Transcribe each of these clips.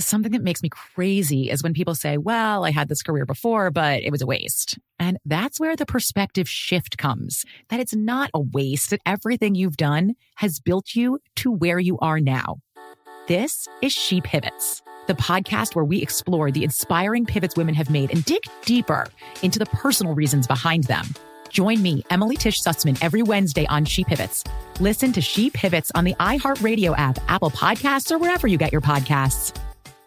Something that makes me crazy is when people say, well, I had this career before, but it was a waste. And that's where the perspective shift comes, that it's not a waste, that everything you've done has built you to where you are now. This is She Pivots, the podcast where we explore the inspiring pivots women have made and dig deeper into the personal reasons behind them. Join me, Emily Tish Sussman, every Wednesday on She Pivots. Listen to She Pivots on the iHeartRadio app, Apple Podcasts, or wherever you get your podcasts.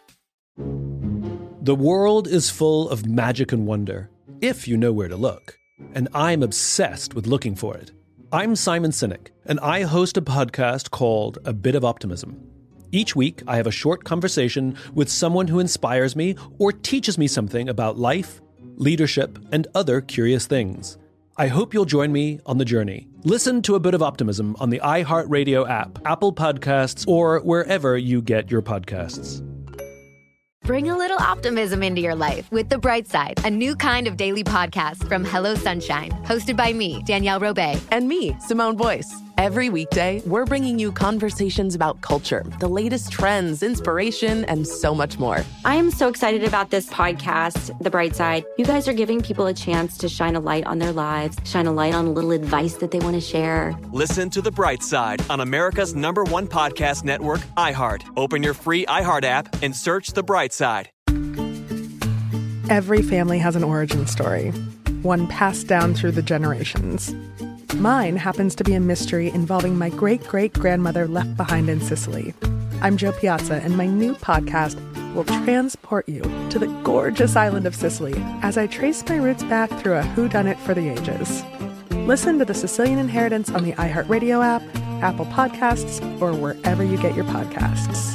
The world is full of magic and wonder, if you know where to look. And I'm obsessed with looking for it. I'm Simon Sinek, and I host a podcast called A Bit of Optimism. Each week, I have a short conversation with someone who inspires me or teaches me something about life, leadership, and other curious things. I hope you'll join me on the journey. Listen to A Bit of Optimism on the iHeartRadio app, Apple Podcasts, or wherever you get your podcasts. Bring a little optimism into your life with The Bright Side, a new kind of daily podcast from Hello Sunshine, hosted by me, Danielle Robay. And me, Simone Boyce. Every weekday, we're bringing you conversations about culture, the latest trends, inspiration, and so much more. I am so excited about this podcast, The Bright Side. You guys are giving people a chance to shine a light on their lives, shine a light on a little advice that they want to share. Listen to The Bright Side on America's #1 podcast network, iHeart. Open your free iHeart app and search The Bright Side. Every family has an origin story, one passed down through the generations. Mine happens to be a mystery involving my great-great-grandmother left behind in Sicily. I'm Jo Piazza, and my new podcast will transport you to the gorgeous island of Sicily as I trace my roots back through a whodunit for the ages. Listen to The Sicilian Inheritance on the iHeartRadio app, Apple Podcasts, or wherever you get your podcasts.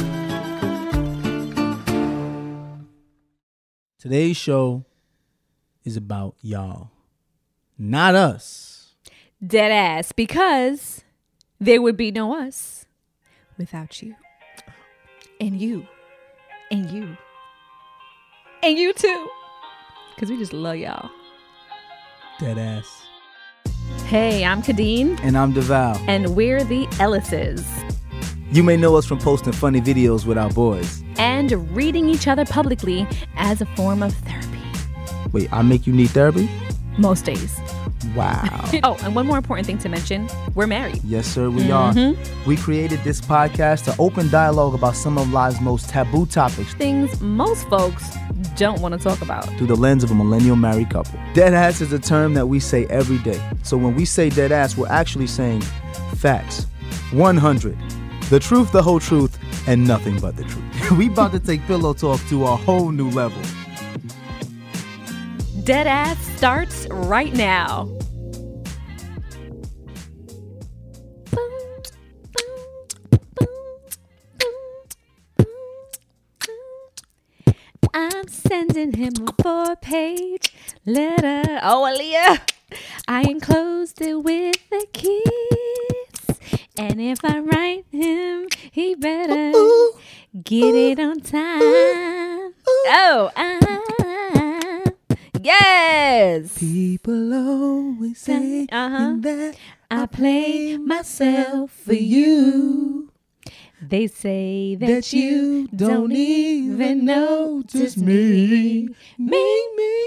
Today's show is about y'all, not us. Dead ass, because there would be no us without you. And you. And you. And you too. Because we just love y'all. Dead ass. Hey, I'm Kadeen. And I'm DeVal. And we're the Ellises. You may know us from posting funny videos with our boys. And reading each other publicly as a form of therapy. Wait, I make you need therapy? Most days. Wow. Oh, and one more important thing to mention. We're married. Yes, sir, we are. We created this podcast to open dialogue about some of life's most taboo topics. Things most folks don't want to talk about. Through the lens of a millennial married couple. Dead ass is a term that we say every day. So when we say dead ass, we're actually saying facts. 100. The truth, the whole truth, and nothing but the truth. We about to take pillow talk to a whole new level. Dead ass starts right now. I'm sending him a 4-page letter. Oh, Aaliyah. I enclosed it with a kiss. And if I write him, he better get it on time. Yes. People always say that I play myself for you. They say that you don't even notice me. Me.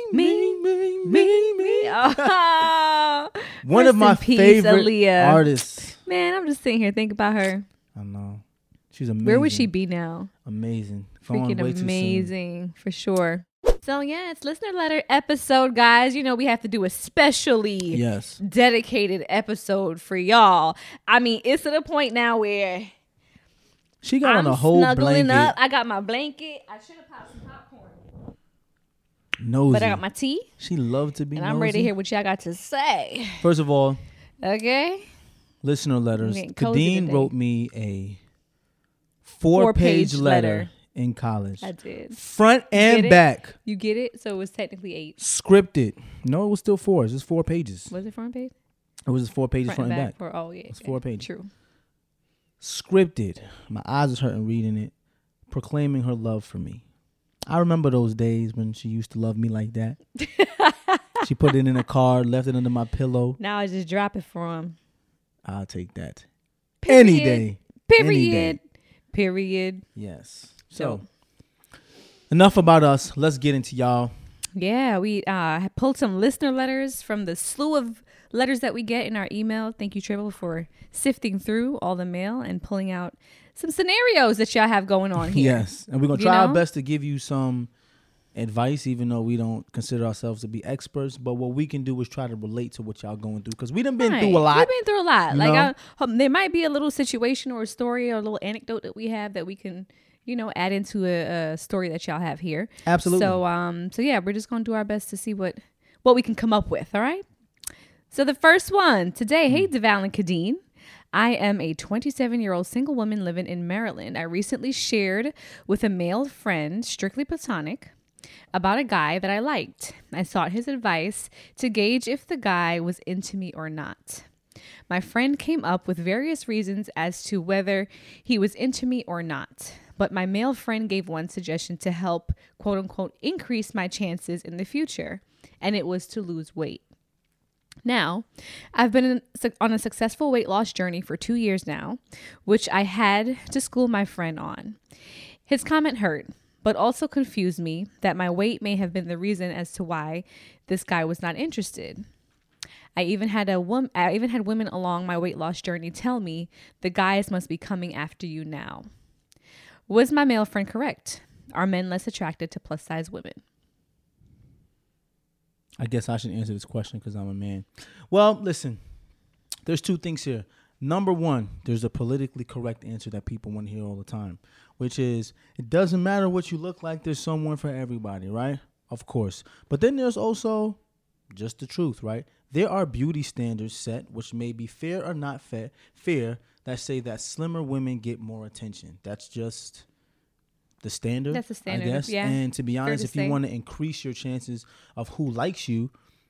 Oh. One of my favorite Aaliyah. artists. Man, I'm just sitting here thinking about her. I know. She's amazing. Where would she be now? Amazing. Freaking amazing, for sure. So yeah, it's listener letter episode, guys. You know, we have to do a specially dedicated episode for y'all. I mean, it's to the point now where she got on a whole snuggling blanket. up. I got my blanket. I should have popped some popcorn. Nosy. But I got my tea. She loved to be and I'm ready to hear what y'all got to say. First of all, okay. Listener letters. Kadeen wrote me a 4-page letter in college. I did. Front and back. You get it? So it was technically 8. Scripted. No, it was still 4. It was 4 pages. Was it front page? It was 4 pages front and back. It was 4 pages. True. Scripted. My eyes was hurting reading it. Proclaiming her love for me. I remember those days when she used to love me like that. She put it in a card, left it under my pillow. Now I just drop it for him. I'll take that. Period. Any day. Period. Any day. Period. Yes. So enough about us. Let's get into y'all. Yeah, we pulled some listener letters from the slew of letters that we get in our email. Thank you, Tribble, for sifting through all the mail and pulling out some scenarios that y'all have going on here. Yes, and we're going to try our best to give you some advice, even though we don't consider ourselves to be experts. But what we can do is try to relate to what y'all going through, because we done been through a lot. We've been through a lot. Like, there might be a little situation or a story or a little anecdote that we have that we can, add into a story that y'all have here. Absolutely. So yeah, we're just going to do our best to see what we can come up with. All right. So the first one today. Hey, Deval and Kadeen. I am a 27-year-old single woman living in Maryland. I recently shared with a male friend, strictly platonic, about a guy that I liked. I sought his advice to gauge if the guy was into me or not. My friend came up with various reasons as to whether he was into me or not. But my male friend gave one suggestion to help, quote unquote, increase my chances in the future. And it was to lose weight. Now, I've been on a successful weight loss journey for 2 years now, which I had to school my friend on. His comment hurt, but also confused me that my weight may have been the reason as to why this guy was not interested. I even had women along my weight loss journey tell me the guys must be coming after you now. Was my male friend correct? Are men less attracted to plus size women? I guess I should answer this question because I'm a man. Well, listen, there's two things here. Number one, there's a politically correct answer that people want to hear all the time, which is it doesn't matter what you look like. There's someone for everybody, right? Of course. But then there's also just the truth, right? There are beauty standards set, which may be fair or not fair, that say that slimmer women get more attention. That's just the standard. That's the standard, I guess. Yeah. And to be honest, if you want to increase your chances of who likes you,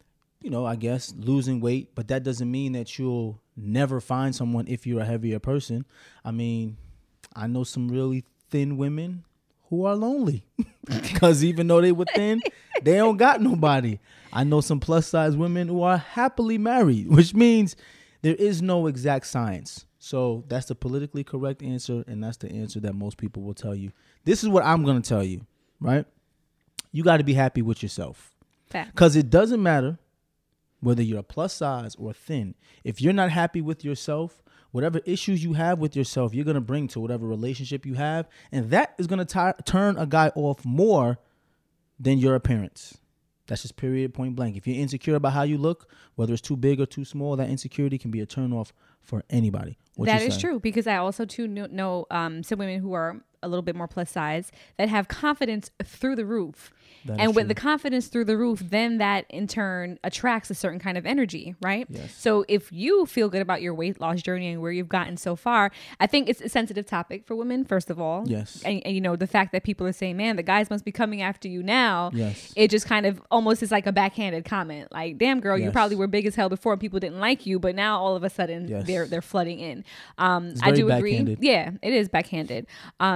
I guess losing weight, but that doesn't mean that you'll never find someone if you're a heavier person. I mean, I know some really thin women who are lonely because even though they were thin, they don't got nobody. I know some plus size women who are happily married, which means there is no exact science. So that's the politically correct answer, and that's the answer that most people will tell you. This is what I'm going to tell you, right? You got to be happy with yourself. Because it doesn't matter whether you're a plus size or thin. If you're not happy with yourself, whatever issues you have with yourself, you're going to bring to whatever relationship you have, and that is going to turn a guy off more than your appearance. That's just period, point blank. If you're insecure about how you look, whether it's too big or too small, that insecurity can be a turn off for anybody. That is true, because I also too know some women who are a little bit more plus size that have confidence through the roof. And with the confidence through the roof, then that in turn attracts a certain kind of energy, right? Yes. So if you feel good about your weight loss journey and where you've gotten so far, I think it's a sensitive topic for women, first of all. Yes. And the fact that people are saying, man, the guys must be coming after you now. Yes. It just kind of almost is like a backhanded comment. Like, damn girl, you probably were big as hell before and people didn't like you, but now all of a sudden they're flooding in. I do agree. Yeah, it is backhanded.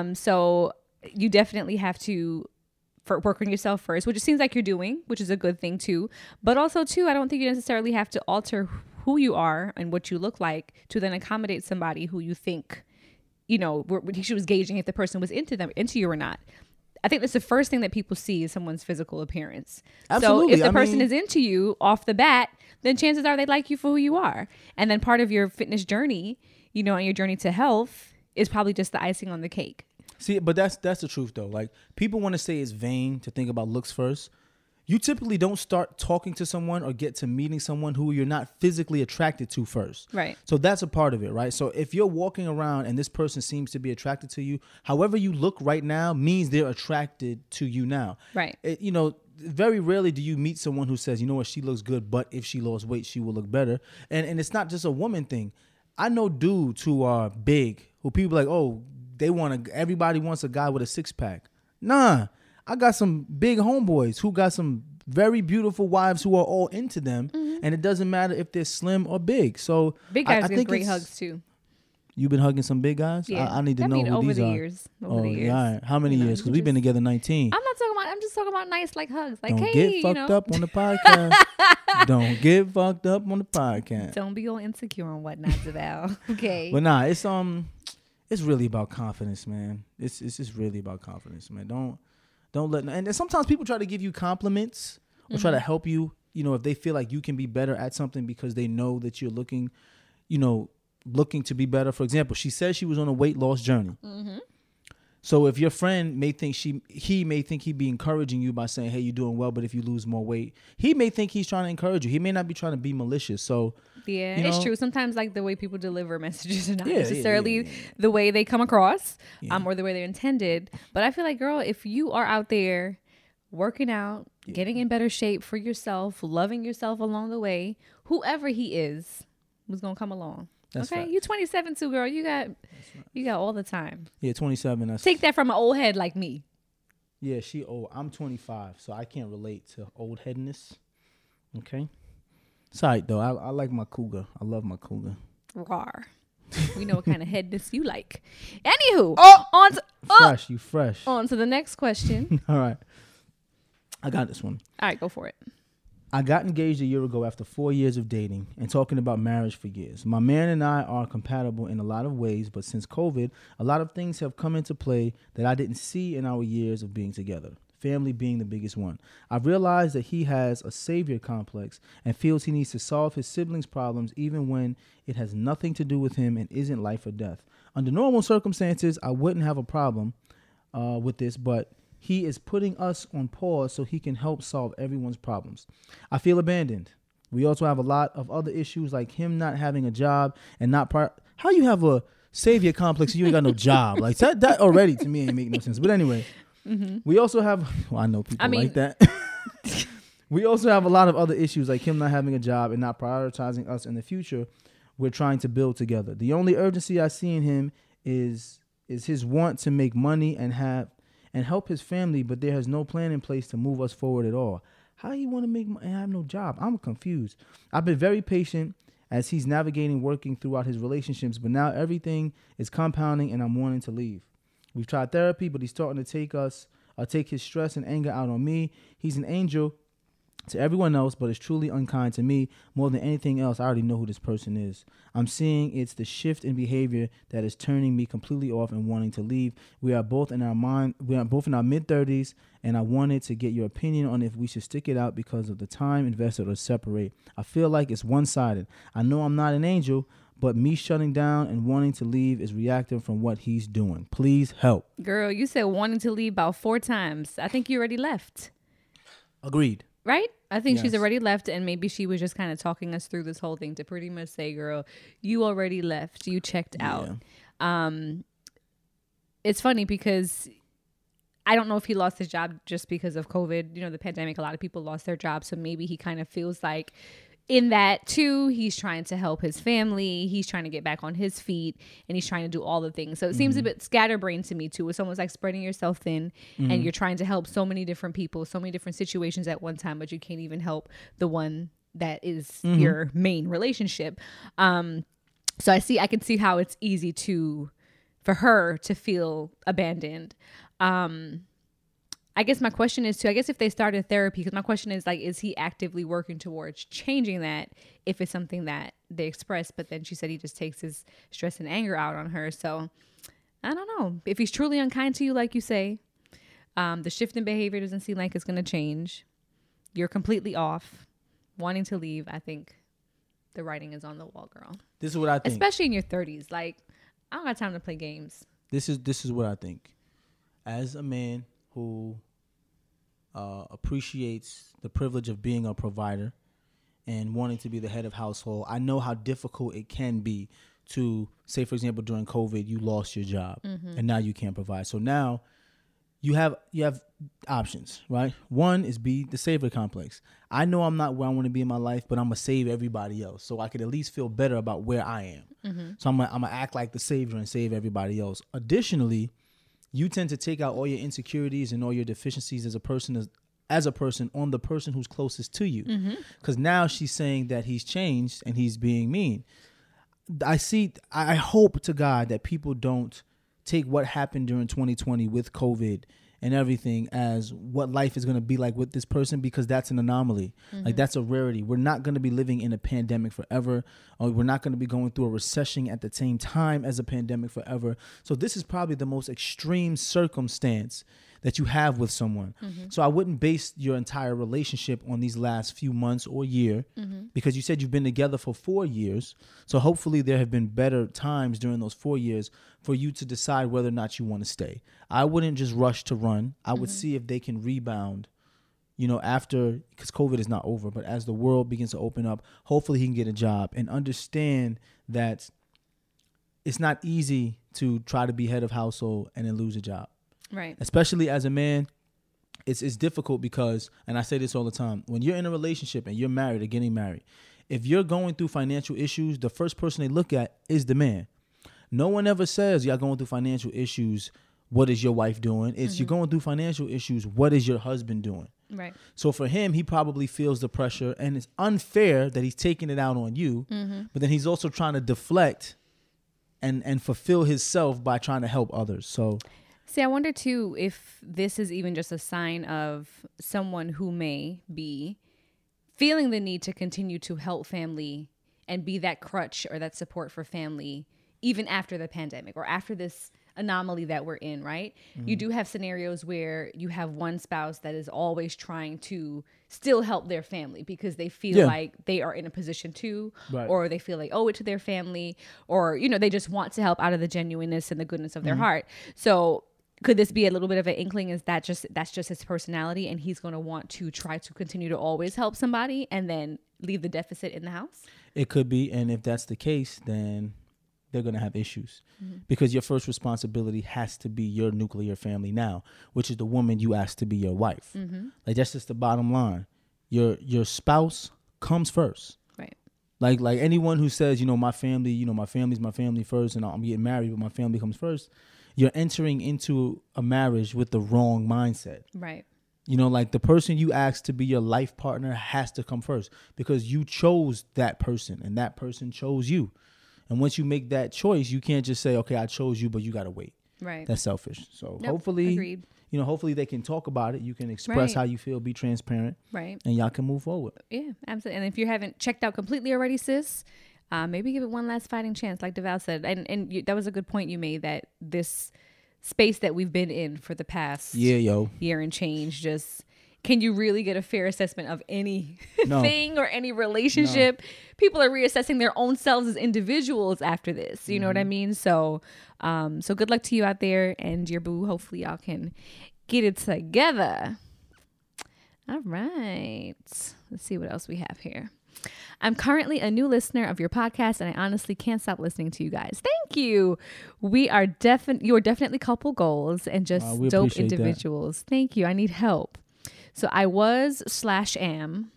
So you definitely have to work on yourself first, which it seems like you're doing, which is a good thing too. But also too, I don't think you necessarily have to alter who you are and what you look like to then accommodate somebody who you think, she was gauging if the person was into you or not. I think that's the first thing that people see is someone's physical appearance. Absolutely. So if the person is into you off the bat, then chances are they like you for who you are. And then part of your fitness journey, and your journey to health is probably just the icing on the cake. See, but that's the truth though. Like, people want to say it's vain to think about looks first. You typically don't start talking to someone or get to meeting someone who you're not physically attracted to first. Right. So that's a part of it, right? So if you're walking around and this person seems to be attracted to you, however you look right now means they're attracted to you now. Right. Very rarely do you meet someone who says, you know what, she looks good, but if she lost weight, she will look better. And it's not just a woman thing. I know dudes who are big, who people like, oh, everybody wants a guy with a six pack. Nah, I got some big homeboys who got some very beautiful wives who are all into them, and it doesn't matter if they're slim or big. So big guys get great hugs too. You've been hugging some big guys? Yeah. I need to know who over these the are. Years. Over the years. Yeah, all right. How many years? Because we've been together 19. I'm just talking about nice like hugs. Like, don't hey, get fucked up on the podcast. Don't get fucked up on the podcast. Don't be all insecure and whatnot, Deval. Okay. But nah, it's really about confidence, man. It's just really about confidence, man. Don't let. And sometimes people try to give you compliments or try to help you. You know, if they feel like you can be better at something because they know that you're looking to be better. For example, she says she was on a weight loss journey. Mm-hmm. So if your friend may think he may think he'd be encouraging you by saying, hey, you're doing well, but if you lose more weight, he may think he's trying to encourage you. He may not be trying to be malicious. So yeah, it's true. Sometimes like the way people deliver messages are not necessarily the way they come across, or the way they're intended. But I feel like, girl, if you are out there working out, getting in better shape for yourself, loving yourself along the way, whoever he is was gonna come along. That's okay, right. You 27 too, girl. You got all the time. Yeah, 27. Take that from an old head like me. Yeah, she old. I'm 25, so I can't relate to old headness. Okay. It's all right, though. I like my cougar. I love my cougar. Rawr. We know what kind of headness you like. Anywho. You fresh. On to the next question. All right. I got this one. All right, go for it. I got engaged a year ago after 4 years of dating and talking about marriage for years. My man and I are compatible in a lot of ways, but since COVID, a lot of things have come into play that I didn't see in our years of being together. Family being the biggest one. I've realized that he has a savior complex and feels he needs to solve his siblings' problems even when it has nothing to do with him and isn't life or death. Under normal circumstances, I wouldn't have a problem with this, but he is putting us on pause so he can help solve everyone's problems. I feel abandoned. We also have a lot of other issues like him not having a job and not how you have a savior complex and you ain't got no job? Like that already to me ain't make no sense. But anyway, we also have, I know people like that. We also have a lot of other issues like him not having a job and not prioritizing us in the future we're trying to build together. The only urgency I see in him is his want to make money and help his family, but there has no plan in place to move us forward at all. How you want to make money and have no job? I'm confused. I've been very patient as he's working throughout his relationships, but now everything is compounding and I'm wanting to leave. We've tried therapy, but he's starting to take his stress and anger out on me. He's an angel to everyone else, but is truly unkind to me. More than anything else, I already know who this person is. I'm seeing it's the shift in behavior that is turning me completely off and wanting to leave. We are both in our mid-30s, and I wanted to get your opinion on if we should stick it out because of the time invested or separate. I feel like it's one-sided. I know I'm not an angel, but me shutting down and wanting to leave is reacting from what he's doing. Please help. Girl, you said wanting to leave about 4 times. I think you already left. Agreed. Right? I think she's already left, and maybe she was just kind of talking us through this whole thing to pretty much say, girl, you already left. You checked out. It's funny because I don't know if he lost his job just because of COVID. You know, the pandemic, a lot of people lost their jobs. So maybe he kind of feels like in that too, he's trying to help his family. He's trying to get back on his feet and he's trying to do all the things. So it seems a bit scatterbrained to me too. It's almost like spreading yourself thin and you're trying to help so many different people, so many different situations at one time, but you can't even help the one that is your main relationship. So I can see how it's easy for her to feel abandoned. I guess my question is if they started therapy, because my question is like, is he actively working towards changing that if it's something that they express? But then she said he just takes his stress and anger out on her. So I don't know if he's truly unkind to you, like you say. The shift in behavior doesn't seem like it's going to change. You're completely off, wanting to leave. I think the writing is on the wall, girl. This is what I think. Especially in your 30s. Like, I don't got time to play games. This is what I think. As a man who appreciates the privilege of being a provider and wanting to be the head of household, I know how difficult it can be to say, for example, during COVID, you lost your job and now you can't provide. So now you have options, right? One is be the savior complex. I know I'm not where I want to be in my life, but I'm going to save everybody else so I could at least feel better about where I am. So I'm going to act like the savior and save everybody else. Additionally, you tend to take out all your insecurities and all your deficiencies as a person on the person who's closest to you. Because now she's saying that he's changed and he's being mean. I hope to God that people don't take what happened during 2020 with COVID and everything as what life is going to be like with this person, because that's an anomaly. Like, that's a rarity. We're not going to be living in a pandemic forever, or we're not going to be going through a recession at the same time as a pandemic forever. So this is probably the most extreme circumstance that you have with someone. So I wouldn't base your entire relationship on these last few months or year, because you said you've been together for 4 years. So hopefully there have been better times during those 4 years for you to decide whether or not you want to stay. I wouldn't just rush to run. I would see if they can rebound, you know, after, because COVID is not over, but as the world begins to open up, hopefully he can get a job and understand that it's not easy to try to be head of household and then lose a job. Right. Especially as a man, it's difficult because, and I say this all the time, when you're in a relationship and you're married or getting married, if you're going through financial issues, the first person they look at is the man. No one ever says, y'all going through financial issues, what is your wife doing? It's you're going through financial issues, what is your husband doing? Right. So for him, he probably feels the pressure, and it's unfair that he's taking it out on you, but then he's also trying to deflect and fulfill himself by trying to help others. So, see, I wonder too if this is even just a sign of someone who may be feeling the need to continue to help family and be that crutch or that support for family even after the pandemic or after this anomaly that we're in, right? You do have scenarios where you have one spouse that is always trying to still help their family because they feel like they are in a position to, or they feel like owe it to their family, or, you know, they just want to help out of the genuineness and the goodness of their heart. So could this be a little bit of an inkling? Is that that's just his personality, and he's going to want to try to continue to always help somebody and then leave the deficit in the house? It could be. And if that's the case, then they're going to have issues because your first responsibility has to be your nuclear family now, which is the woman you asked to be your wife. Like, that's just the bottom line. Your spouse comes first. Right. Like anyone who says, you know, my family's my family first and I'm getting married, but my family comes first. You're entering into a marriage with the wrong mindset. Right. You know, like the person you asked to be your life partner has to come first because you chose that person and that person chose you. And once you make that choice, you can't just say, okay, I chose you, but you got to wait. Right. That's selfish. So agreed. hopefully they can talk about it. You can express how you feel, be transparent. Right. And y'all can move forward. Yeah, absolutely. And if you haven't checked out completely already, sis, maybe give it one last fighting chance, like DeVal said. And that was a good point you made, that this space that we've been in for the past year and change, just... Can you really get a fair assessment of any thing or any relationship? No. People are reassessing their own selves as individuals after this. You know what I mean? So good luck to you out there and your boo. Hopefully y'all can get it together. All right. Let's see what else we have here. I'm currently a new listener of your podcast, and I honestly can't stop listening to you guys. Thank you. You are definitely couple goals and just dope individuals. That. Thank you. I need help. So I was /am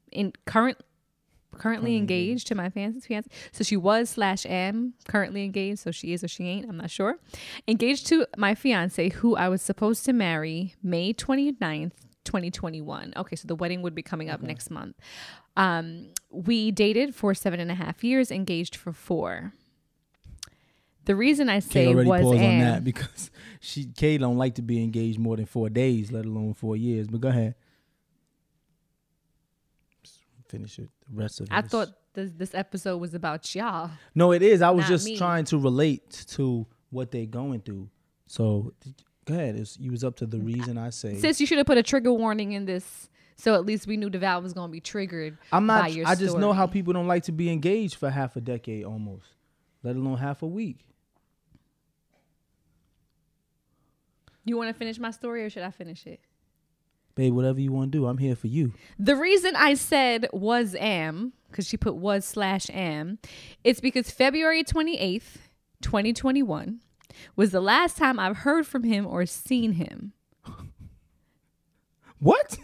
currently engaged to my fiance. So she was /am currently engaged. So she is or she ain't. I'm not sure. Engaged to my fiance, who I was supposed to marry May 29th, 2021. Okay, so the wedding would be coming up next month. We dated for 7.5 years, engaged for 4. The reason I say was on that because Kay don't like to be engaged more than 4 days, let alone 4 years. But go ahead. Just finish it. The rest of it. I thought this episode was about y'all. No, it is. I was just trying to relate to what they're going through. So go ahead. You was up to the reason I say. Sis, you should have put a trigger warning in this, so at least we knew DeVal was going to be triggered. By your story. I just know how people don't like to be engaged for half a decade almost, let alone half a week. You want to finish my story or should I finish it? Babe, whatever you want to do. I'm here for you. The reason I said was/am, because she put was/am, it's because February 28th, 2021 was the last time I've heard from him or seen him. What?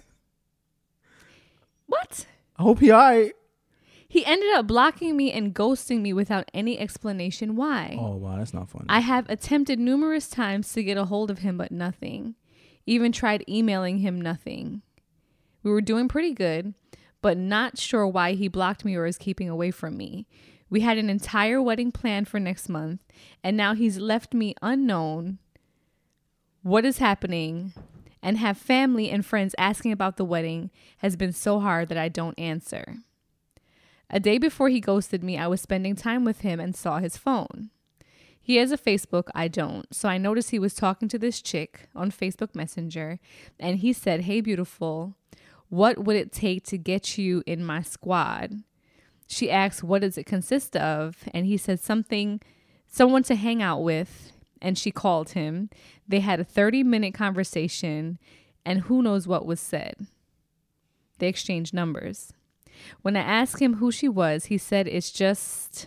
What? I hope you're all right. He ended up blocking me and ghosting me without any explanation why. Oh, wow. That's not funny. I have attempted numerous times to get a hold of him, but nothing. Even tried emailing him, nothing. We were doing pretty good, but not sure why he blocked me or is keeping away from me. We had an entire wedding planned for next month, and now he's left me unknown. What is happening? And have family and friends asking about the wedding has been so hard that I don't answer. A day before he ghosted me, I was spending time with him and saw his phone. He has a Facebook. I don't. So I noticed he was talking to this chick on Facebook Messenger. And he said, "Hey, beautiful, what would it take to get you in my squad?" She asked, "What does it consist of?" And he said someone to hang out with. And she called him. They had a 30-minute conversation. And who knows what was said. They exchanged numbers. When I asked him who she was, he said it's just...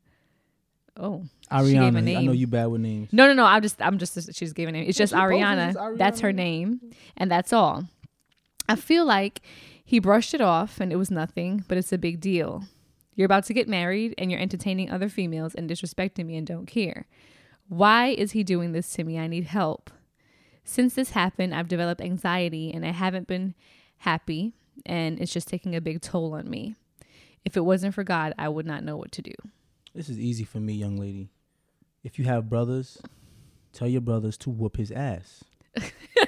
Oh, Ariana. she gave a name. I know you bad with names. No. I'm just. She just gave a name. It's just Ariana. That's her name, and that's all. I feel like he brushed it off, and it was nothing, but it's a big deal. You're about to get married, and you're entertaining other females and disrespecting me and don't care. Why is he doing this to me? I need help. Since this happened, I've developed anxiety, and I haven't been happy, and it's just taking a big toll on me. If it wasn't for God, I would not know what to do. This is easy for me, young lady. If you have brothers, tell your brothers to whoop his ass. But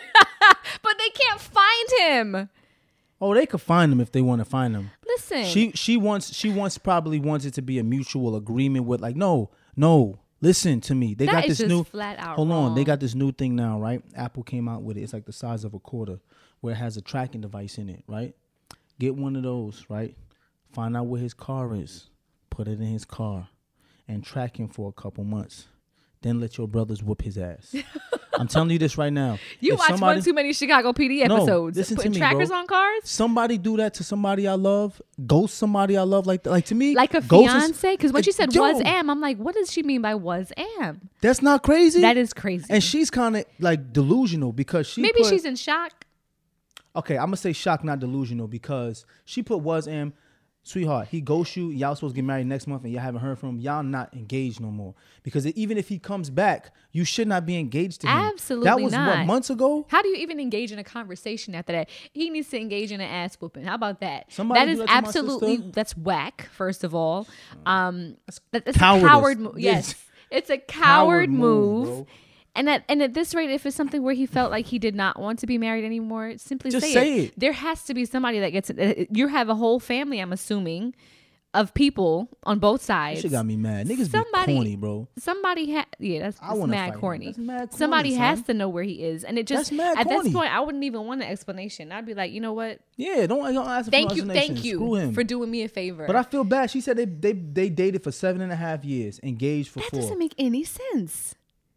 they can't find him. Oh, they could find him if they want to find him. Listen. She probably wants it to be a mutual agreement with like, no, listen to me. They that got is this just new flat out Hold wrong. on, they got this new thing now, right? Apple came out with it. It's like the size of a quarter where it has a tracking device in it, right? Get one of those, right? Find out where his car is. Put it in his car. And track him for a couple months. Then let your brothers whoop his ass. I'm telling you this right now. You watch one too many Chicago PD episodes. Listen Putting to me, trackers bro. on cars? Somebody do that to somebody I love. Ghost somebody I love. Like to me. Like a fiance? Because when she said was am, I'm like, what does she mean by was am? That's not crazy. That is crazy. And she's kind of like delusional because Maybe she's in shock. Okay, I'm going to say shock, not delusional, because she put was am. Sweetheart, he ghosts you. Y'all supposed to get married next month and y'all haven't heard from him. Y'all not engaged no more. Because even if he comes back, you should not be engaged to him. Absolutely that was not. What, months ago? How do you even engage in a conversation after that? He needs to engage in an ass whooping. How about that? Somebody that do is that to my absolutely, sister? that's whack, first of all. That's a cowardice. coward move. Yes. It's a coward move. bro. And at this rate, if it's something where he felt like he did not want to be married anymore, simply Just say say it. There has to be somebody that gets it. You have a whole family, I'm assuming, of people on both sides. That shit got me mad. Niggas be corny, bro. Somebody that's mad corny. That's mad corny. Somebody son. has to know where he is, and it just That's mad at corny. this point, I wouldn't even want an explanation. I'd be like, you know what? Yeah, don't ask for no explanation. Thank Screw you him. for doing me a favor. But I feel bad. She said they dated for 7.5 years, engaged for 4. That doesn't make any sense.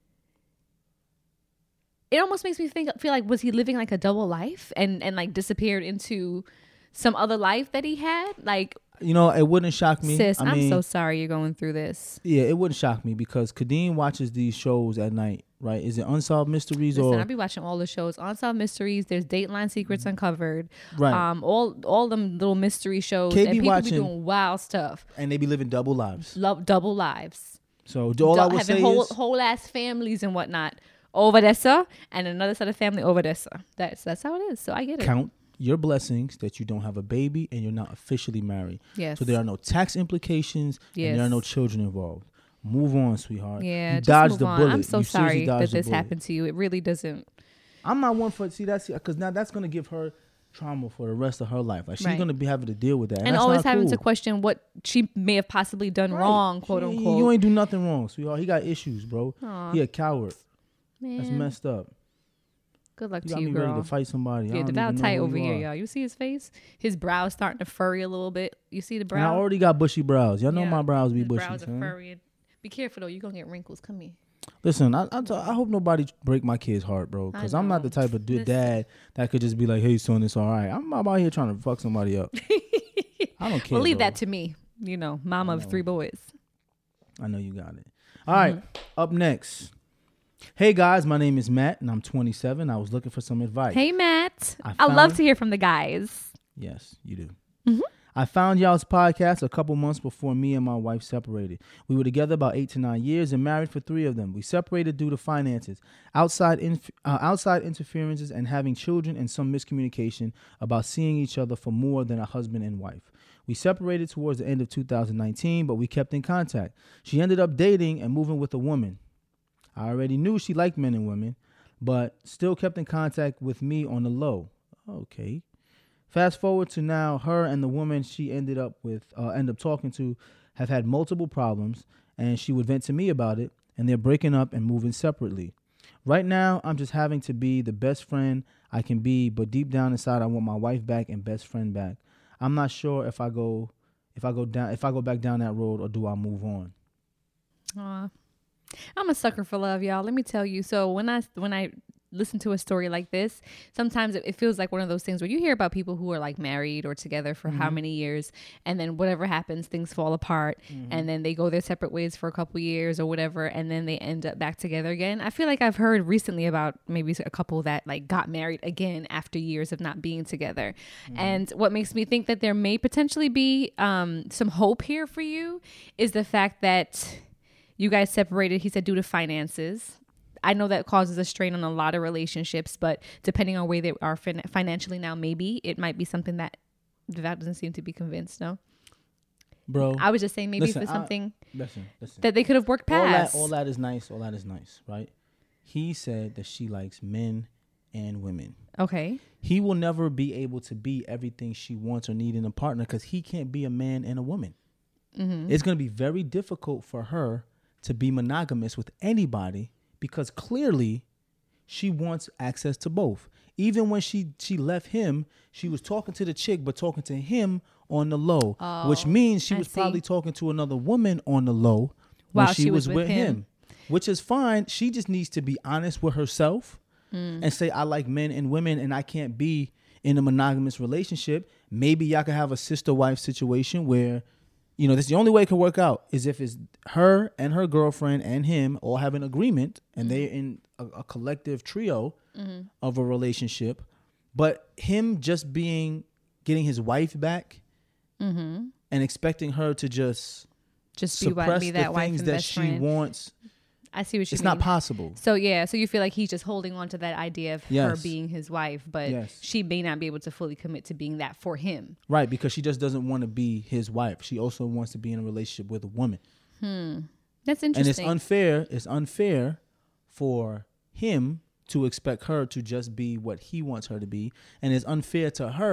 It almost makes me feel like, was he living like a double life and like disappeared into some other life that he had? Like, you know, it wouldn't shock me. Sis, I mean, I'm so sorry you're going through this. Yeah, it wouldn't shock me because Kadeem watches these shows at night, right? Is it Unsolved Mysteries Listen, I be watching all the shows. Unsolved Mysteries, there's Dateline Secrets Uncovered. Right. All them little mystery shows. KB and people watching, be doing wild stuff. And they be living double lives. Double lives. So all I would say having is whole ass families and whatnot over there, sir, and another set of family over there, sir. That's how it is. So I get it. count your blessings that you don't have a baby and you're not officially married. Yes. So there are no tax implications and there are no children involved. Move on, sweetheart. Yeah, you just dodged move the on. bullet. I'm so You sorry seriously that dodged the this bullet. happened to you. It really doesn't. I'm not one for because now that's gonna give her trauma for the rest of her life. Like she's Right. gonna be having to deal with that, And that's always not having cool. to question what she may have possibly done wrong, quote unquote. You ain't do nothing wrong, sweetheart. He got issues, bro. Aw. He a coward. Man, That's messed up. good luck You to got you, me girl. ready to fight somebody. Yeah, I don't devout even know tight who over you here, are. y'all. You see his face? His brow's starting to furry a little bit. You see the And I brow? already got bushy brows. Y'all know Yeah, my brows be his bushy. brows are son. furry. Be careful though. You're gonna get wrinkles. Come here. Listen, I hope nobody break my kid's heart, bro. Because I'm not the type of dad that could just be like, hey, son, it's all right. I'm out here trying to fuck somebody up. I don't care. Well, leave bro. that to me. You know, mama of 3 boys. I know you got it. All right, up next. Hey, guys, my name is Matt, and I'm 27. I was looking for some advice. Hey, Matt. I found- love to hear from the guys. Yes, you do. I found y'all's podcast a couple months before me and my wife separated. We were together about 8 to 9 years and married for 3 of them. We separated due to finances, outside interferences, and having children, and some miscommunication about seeing each other for more than a husband and wife. We separated towards the end of 2019, but we kept in contact. She ended up dating and moving with a woman. I already knew she liked men and women, but still kept in contact with me on the low. Okay. Fast forward to now, her and the woman she ended up talking to have had multiple problems, and she would vent to me about it, and they're breaking up and moving separately. Right now, I'm just having to be the best friend I can be, but deep down inside, I want my wife back and best friend back. I'm not sure if I go back down that road, or do I move on? I'm a sucker for love, y'all. Let me tell you. So when I listen to a story like this, sometimes it feels like one of those things where you hear about people who are like married or together for how many years, and then whatever happens, things fall apart, and then they go their separate ways for a couple years or whatever, and then they end up back together again. I feel like I've heard recently about maybe a couple that like got married again after years of not being together. And what makes me think that there may potentially be some hope here for you is the fact that you guys separated, he said, due to finances. I know that causes a strain on a lot of relationships, but depending on where they are financially now, maybe it might be something that doesn't seem to be convinced. No, bro. I was just saying maybe listen, it's something listen. that they could have worked past. All that is nice. All that is nice, right? He said that she likes men and women. Okay. He will never be able to be everything she wants or need in a partner because he can't be a man and a woman. It's going to be very difficult for her to be monogamous with anybody, because clearly she wants access to both. Even when she left him, she was talking to the chick, but talking to him on the low, which means she was probably talking to another woman on the low while she was with him, which is fine. She just needs to be honest with herself and say, I like men and women and I can't be in a monogamous relationship. Maybe y'all can have a sister-wife situation where, you know, that's the only way it can work out is if it's her and her girlfriend and him all have an agreement and they're in a collective trio of a relationship. But him just getting his wife back and expecting her to just suppress be the that wife things and that best she friend. wants. I see what you mean. It's not possible. So yeah, so you feel like he's just holding on to that idea of her being his wife, but she may not be able to fully commit to being that for him. Right, because she just doesn't want to be his wife. She also wants to be in a relationship with a woman. That's interesting. And it's unfair for him to expect her to just be what he wants her to be. And it's unfair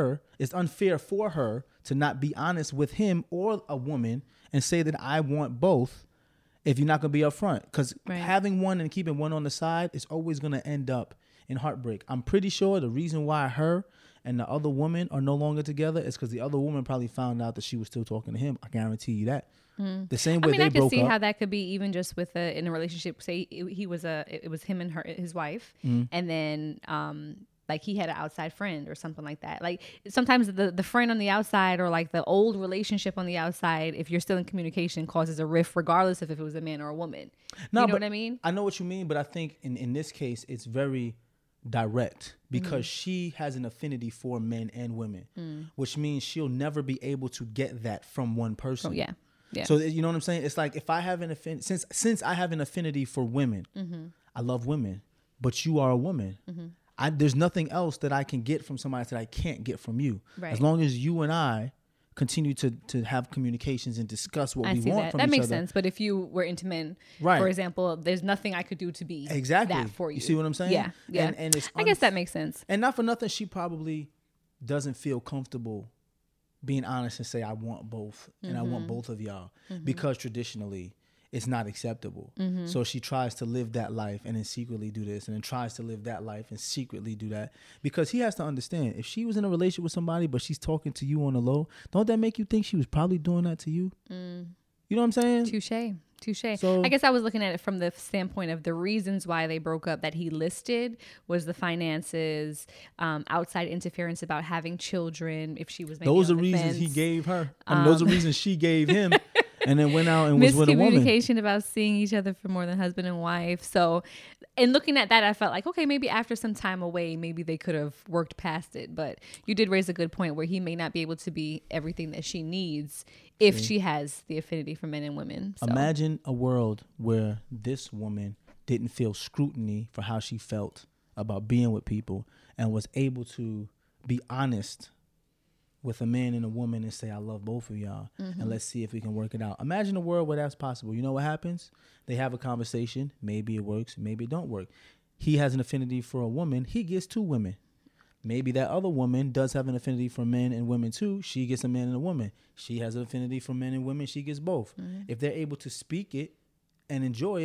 for her to not be honest with him or a woman and say that I want both. If you're not going to be upfront, because having one and keeping one on the side is always going to end up in heartbreak. I'm pretty sure the reason why her and the other woman are no longer together is because the other woman probably found out that she was still talking to him. I guarantee you that. The same way I they broke can see up. how that could be even just with in a relationship. Say it was him and his wife, and then like he had an outside friend or something like that. Like sometimes the friend on the outside or like the old relationship on the outside, if you're still in communication, causes a rift regardless of if it was a man or a woman. No, you know what I mean? I know what you mean, but I think in this case, it's very direct because she has an affinity for men and women, which means she'll never be able to get that from one person. Oh, yeah. Yeah. So you know what I'm saying? It's like if I have an affinity, since I have an affinity for women, I love women, but you are a woman. There's nothing else that I can get from somebody that I can't get from you. Right. As long as you and I continue to have communications and discuss what we want from each other. That makes sense. But if you were into men, for example, there's nothing I could do to be that for you. You see what I'm saying? Yeah. Yeah. And it's I guess that makes sense. And not for nothing, she probably doesn't feel comfortable being honest and say, I want both and I want both of y'all because traditionally it's not acceptable. So she tries to live that life and then secretly do this and then tries to live that life and secretly do that because he has to understand if she was in a relationship with somebody but she's talking to you on the low, don't that make you think she was probably doing that to you? You know what I'm saying? Touche. So, I guess I was looking at it from the standpoint of the reasons why they broke up that he listed was the finances, outside interference about having children, if she was maybe those on are the reasons fence. He gave her. Those are reasons she gave him. And then went out and was with a woman. Miscommunication about seeing each other for more than husband and wife. So, in looking at that, I felt like, okay, maybe after some time away, maybe they could have worked past it. But you did raise a good point where he may not be able to be everything that she needs if she has the affinity for men and women. So. Imagine a world where this woman didn't feel scrutiny for how she felt about being with people and was able to be honest with a man and a woman and say, I love both of y'all and let's see if we can work it out. Imagine a world where that's possible. You know what happens? They have a conversation. Maybe it works. Maybe it don't work. He has an affinity for a woman. He gets two women. Maybe that other woman does have an affinity for men and women too. She gets a man and a woman. She has an affinity for men and women. She gets both. If they're able to speak it and enjoy it,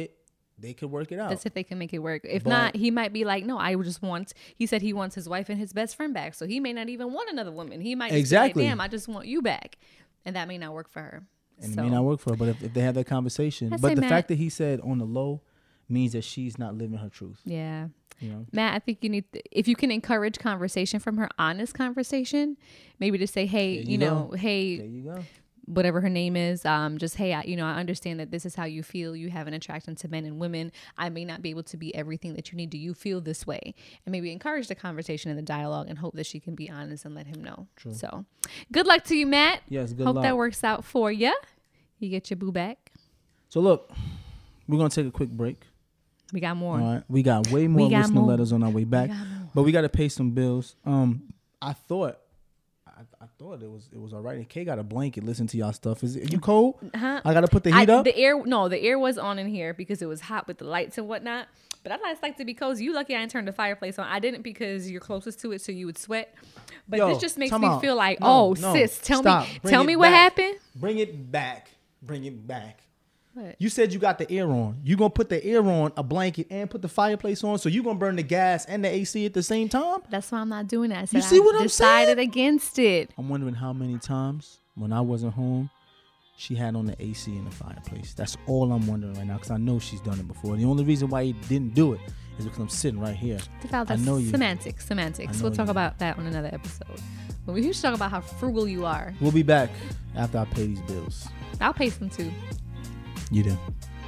they could work it out. That's if they can make it work. If not, he might be like, no, he said he wants his wife and his best friend back. So he may not even want another woman. He might just be like, damn, I just want you back. And that may not work for her. And it may not work for her. But if they have that conversation. But the fact that he said on the low means that she's not living her truth. Yeah. You know? Matt, I think you need, if you can encourage conversation from her, honest conversation, maybe to say, hey, hey, there you go. Whatever her name is, just, hey, I understand that this is how you feel. You have an attraction to men and women. I may not be able to be everything that you need. Do you feel this way? And maybe encourage the conversation and the dialogue and hope that she can be honest and let him know. True. So good luck to you, Matt. Yes, good luck. Hope that works out for you. You get your boo back. So look, we're going to take a quick break. We got more. All right. We got way more listener letters on our way back. But we got to pay some bills. I thought it was all right. And Kay got a blanket. Listen to y'all stuff. Are you cold? I got to put the heat up? The air was on in here because it was hot with the lights and whatnot. But I like to be cozy. You lucky I didn't turn the fireplace on. I didn't because you're closest to it, so you would sweat. But this just makes me feel like, sis, tell me what happened. Bring it back. What? You said you got the air on. You gonna put the air on, a blanket, and put the fireplace on, so you gonna burn the gas and the AC at the same time? That's why I'm not doing that. You see what I'm saying? Decided against it. I'm wondering how many times when I wasn't home, she had on the AC in the fireplace. That's all I'm wondering right now, because I know she's done it before. The only reason why he didn't do it is because I'm sitting right here. I know you. Semantics. We'll talk about that on another episode. But we should talk about how frugal you are. We'll be back after I pay these bills. I'll pay some too. You do.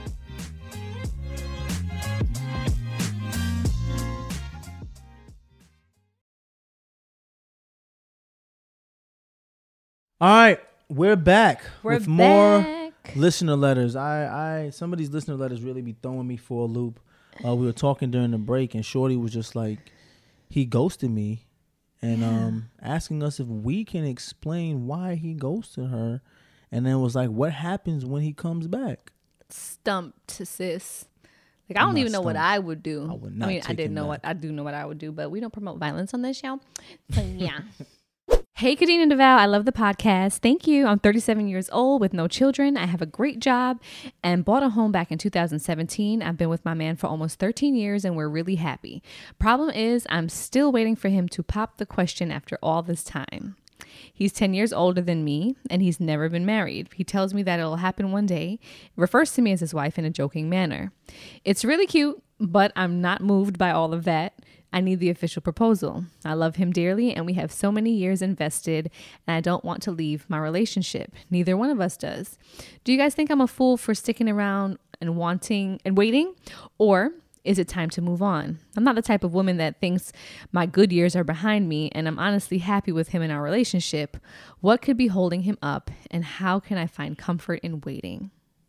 All right, we're back with more listener letters. Some of these listener letters really be throwing me for a loop. We were talking during the break, and Shorty was just like, he ghosted me, and asking us if we can explain why he ghosted her, and then was like, what happens when he comes back? Stumped, sis. Like, I don't even know what I would do. I would not. I do know what I would do, but we don't promote violence on this show. So yeah. Hey, Kadeen and DeVal, I love the podcast. Thank you. I'm 37 years old with no children. I have a great job and bought a home back in 2017. I've been with my man for almost 13 years and we're really happy. Problem is, I'm still waiting for him to pop the question after all this time. He's 10 years older than me, and he's never been married. He tells me that it'll happen one day, refers to me as his wife in a joking manner. It's really cute, but I'm not moved by all of that. I need the official proposal. I love him dearly, and we have so many years invested, and I don't want to leave my relationship. Neither one of us does. Do you guys think I'm a fool for sticking around and wanting and waiting? Or is it time to move on? I'm not the type of woman that thinks my good years are behind me, and I'm honestly happy with him in our relationship. What could be holding him up, and how can I find comfort in waiting?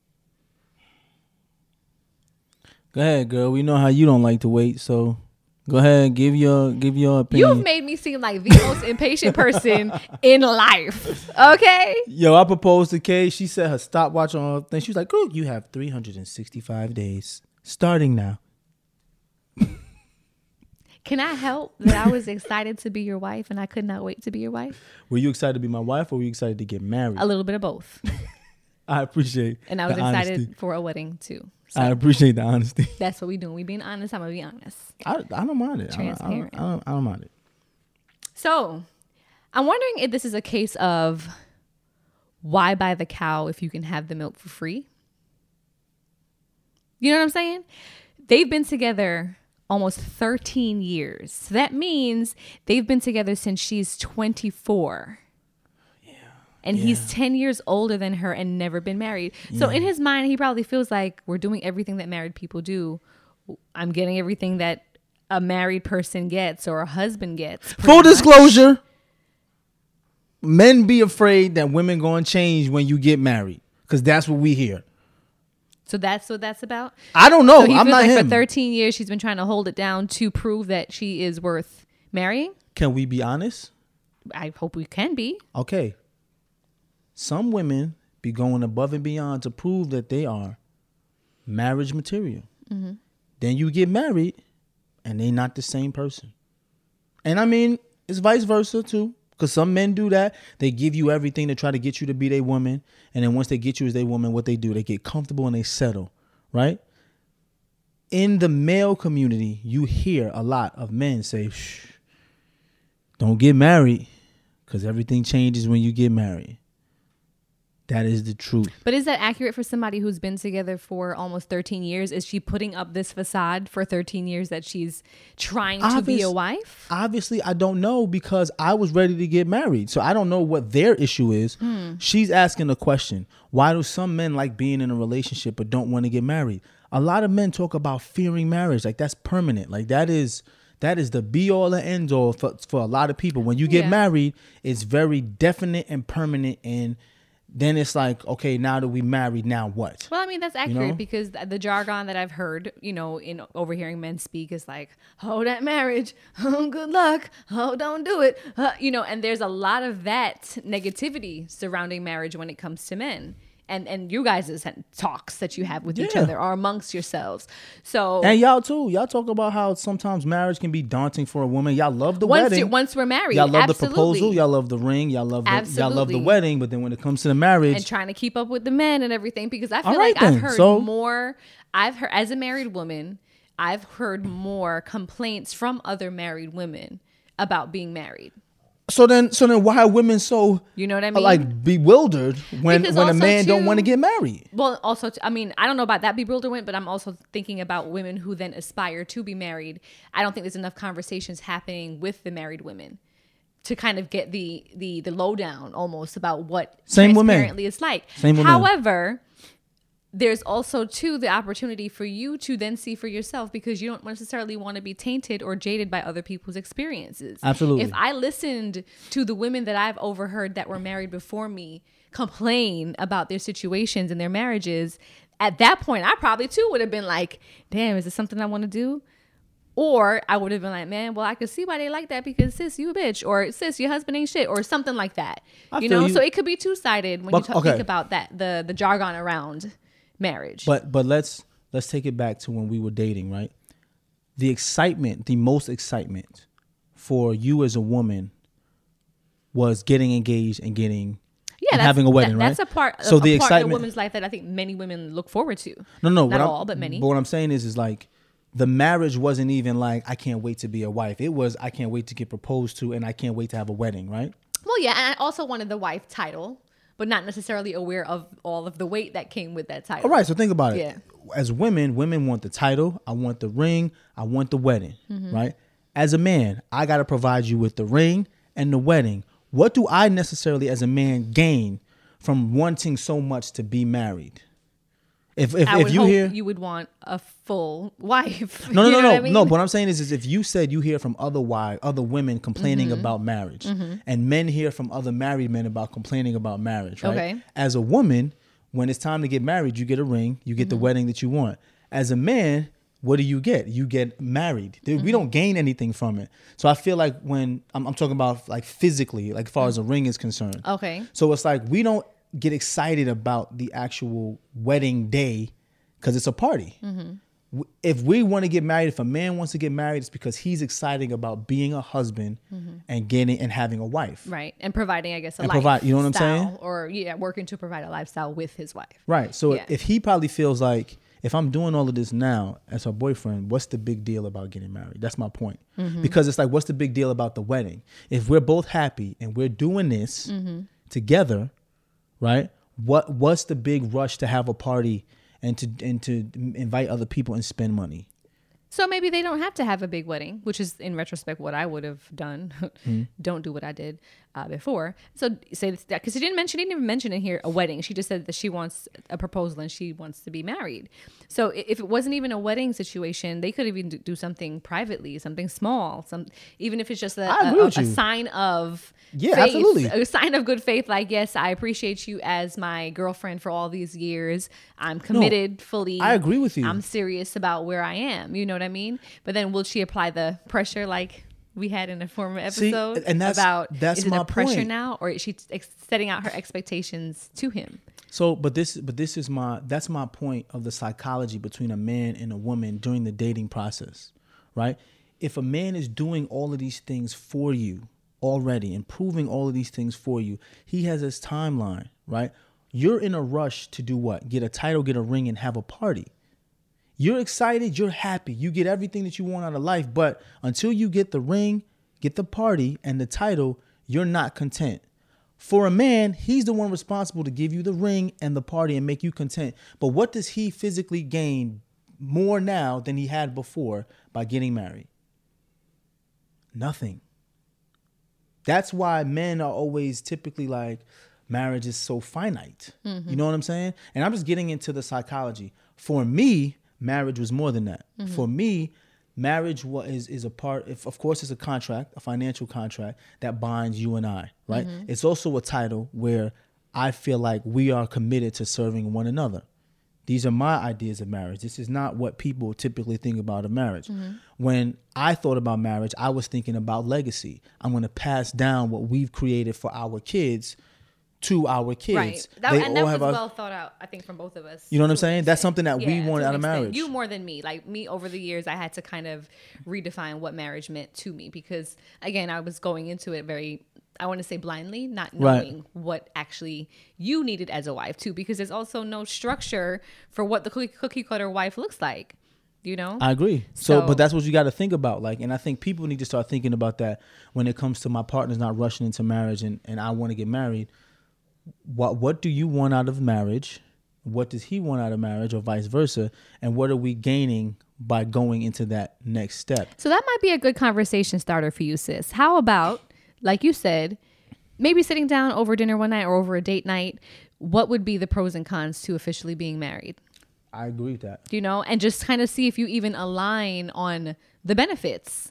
Go ahead, girl. We know how you don't like to wait, so go ahead and give your opinion. You've made me seem like the most impatient person in life. Okay? Yo, I proposed to Kay. She set her stopwatch on her thing. She was like, "Girl, you have 365 days starting now." Can I help that I was excited to be your wife and I could not wait to be your wife? Were you excited to be my wife, or were you excited to get married? A little bit of both. I appreciate And I was excited honesty. for a wedding too. So I appreciate the honesty. that's what we doing. We being honest. I'm going to be honest. I don't mind it. Transparent. I don't mind it. So I'm wondering if this is a case of why buy the cow if you can have the milk for free? You know what I'm saying? They've been together almost 13 years. So that means they've been together since she's 24. And he's 10 years older than her and never been married. So in his mind, he probably feels like we're doing everything that married people do. I'm getting everything that a married person gets or a husband gets. Full disclosure, men be afraid that women going to change when you get married, because that's what we hear. So that's what that's about? I don't know. So he I'm feels not like him. For 13 years, she's been trying to hold it down to prove that she is worth marrying? Can we be honest? I hope we can be. Okay. Some women be going above and beyond to prove that they are marriage material. Mm-hmm. Then you get married and they not the same person. And I mean, it's vice versa too. Because some men do that. They give you everything to try to get you to be their woman. And then once they get you as their woman, what they do, they get comfortable and they settle. Right? in the male community, you hear a lot of men say, shh, don't get married because everything changes when you get married. That is the truth. But is that accurate for somebody who's been together for almost 13 years? Is she putting up this facade for 13 years that she's trying to be a wife? Obviously, I don't know because I was ready to get married. So I don't know what their issue is. She's asking a question. Why do some men like being in a relationship but don't want to get married? A lot of men talk about fearing marriage. Like that's permanent. Like that is the be all and end all for a lot of people. When you get married, it's very definite and permanent, and then it's like, okay, now that we married, now what? Well, I mean, that's accurate because the jargon that I've heard, in overhearing men speak is like, oh, that marriage, oh, good luck, oh, don't do it, and there's a lot of that negativity surrounding marriage when it comes to men. And you guys' talks that you have with each other are amongst yourselves. So and y'all too. Y'all talk about how sometimes marriage can be daunting for a woman. Y'all love the wedding. Once we're married, y'all love the proposal. Y'all love the ring. Y'all love the wedding. But then when it comes to the marriage and trying to keep up with the men and everything, because I feel like I've heard more. I've heard as a married woman, I've heard more complaints from other married women about being married. So then why are women so, you know what I mean, like bewildered when a man don't want to get married? Well, also, I don't know about that bewilderment, but I'm also thinking about women who then aspire to be married. I don't think there's enough conversations happening with the married women to kind of get the lowdown almost about what transparently it's like. However, there's also too the opportunity for you to then see for yourself, because you don't necessarily want to be tainted or jaded by other people's experiences. Absolutely. If I listened to the women that I've overheard that were married before me complain about their situations and their marriages, at that point, I probably too would have been like, damn, is this something I want to do? Or I would have been like, man, well, I could see why they like that because sis, you a bitch, or sis, your husband ain't shit, or something like that. So it could be two-sided when you think about that, the jargon around marriage. But let's take it back to when we were dating, right? The most excitement for you as a woman was getting engaged and having a wedding, right? That's a part of a woman's life that I think many women look forward to. No, not all, but many. But what I'm saying is like the marriage wasn't even like, I can't wait to be a wife. It was, I can't wait to get proposed to and I can't wait to have a wedding, right? Well, yeah, and I also wanted the wife title, but not necessarily aware of all of the weight that came with that title. All right, so think about it. Yeah. As women want the title, I want the ring, I want the wedding, right? As a man, I got to provide you with the ring and the wedding. What do I necessarily as a man gain from wanting so much to be married? If you hear, you would want a full wife. No. No, what I'm saying is if you said you hear from other women complaining about marriage, and men hear from other married men about complaining about marriage, right? Okay. As a woman, when it's time to get married, you get a ring, you get the wedding that you want. As a man, what do you get? You get married. We don't gain anything from it. So I feel like when I'm talking about like physically, like as far as a ring is concerned. Okay. So it's like we don't get excited about the actual wedding day because it's a party. If we want to get married, if a man wants to get married, it's because he's excited about being a husband and having a wife. Right. And providing, I guess, you know what I'm saying? Or working to provide a lifestyle with his wife. Right. So if he probably feels like, if I'm doing all of this now as her boyfriend, what's the big deal about getting married? That's my point. Because it's like, what's the big deal about the wedding? If we're both happy and we're doing this together, right? What's the big rush to have a party and to invite other people and spend money? So maybe they don't have to have a big wedding, which is in retrospect what I would have done. Don't do what I did before. So say that because she didn't even mention in here a wedding. She just said that she wants a proposal and she wants to be married. So if it wasn't even a wedding situation, they could even do something privately, something small, even if it's just a sign of faith, absolutely, a sign of good faith. Like, yes, I appreciate you as my girlfriend for all these years. I'm committed fully. I agree with you. I'm serious about where I am. You know what I mean? But then will she apply the pressure like we had in a former episode? See, and that's is my it a pressure point. now, or is she setting out her expectations to him? So, that's my point of the psychology between a man and a woman during the dating process, right? If a man is doing all of these things for you already and proving all of these things for you, he has his timeline, right? You're in a rush to do what? Get a title, get a ring, and have a party. You're excited, you're happy, you get everything that you want out of life, but until you get the ring, get the party, and the title, you're not content. For a man, he's the one responsible to give you the ring and the party and make you content. But what does he physically gain more now than he had before by getting married? Nothing. That's why men are always typically like, marriage is so finite. Mm-hmm. You know what I'm saying? And I'm just getting into the psychology. For me, marriage was more than that. Mm-hmm. For me, marriage is a part, of course, it's a contract, a financial contract that binds you and I, right? Mm-hmm. It's also a title where I feel like we are committed to serving one another. These are my ideas of marriage. This is not what people typically think about a marriage. Mm-hmm. When I thought about marriage, I was thinking about legacy. I'm going to pass down what we've created for our kids to our kids. Right. That was well thought out, I think, from both of us. You know what I'm saying? That's something that we wanted out of marriage. You more than me. Like me, over the years, I had to kind of redefine what marriage meant to me because, again, I was going into it very, I want to say blindly, not knowing what actually you needed as a wife too, because there's also no structure for what the cookie cutter wife looks like. You know? I agree. So, but that's what you got to think about. Like, and I think people need to start thinking about that when it comes to my partner's not rushing into marriage and I want to get married. What do you want out of marriage? What does he want out of marriage, or vice versa? And what are we gaining by going into that next step? So that might be a good conversation starter for you, sis. How about, like you said, maybe sitting down over dinner one night or over a date night? What would be the pros and cons to officially being married? I agree with that. You know, and just kind of see if you even align on the benefits.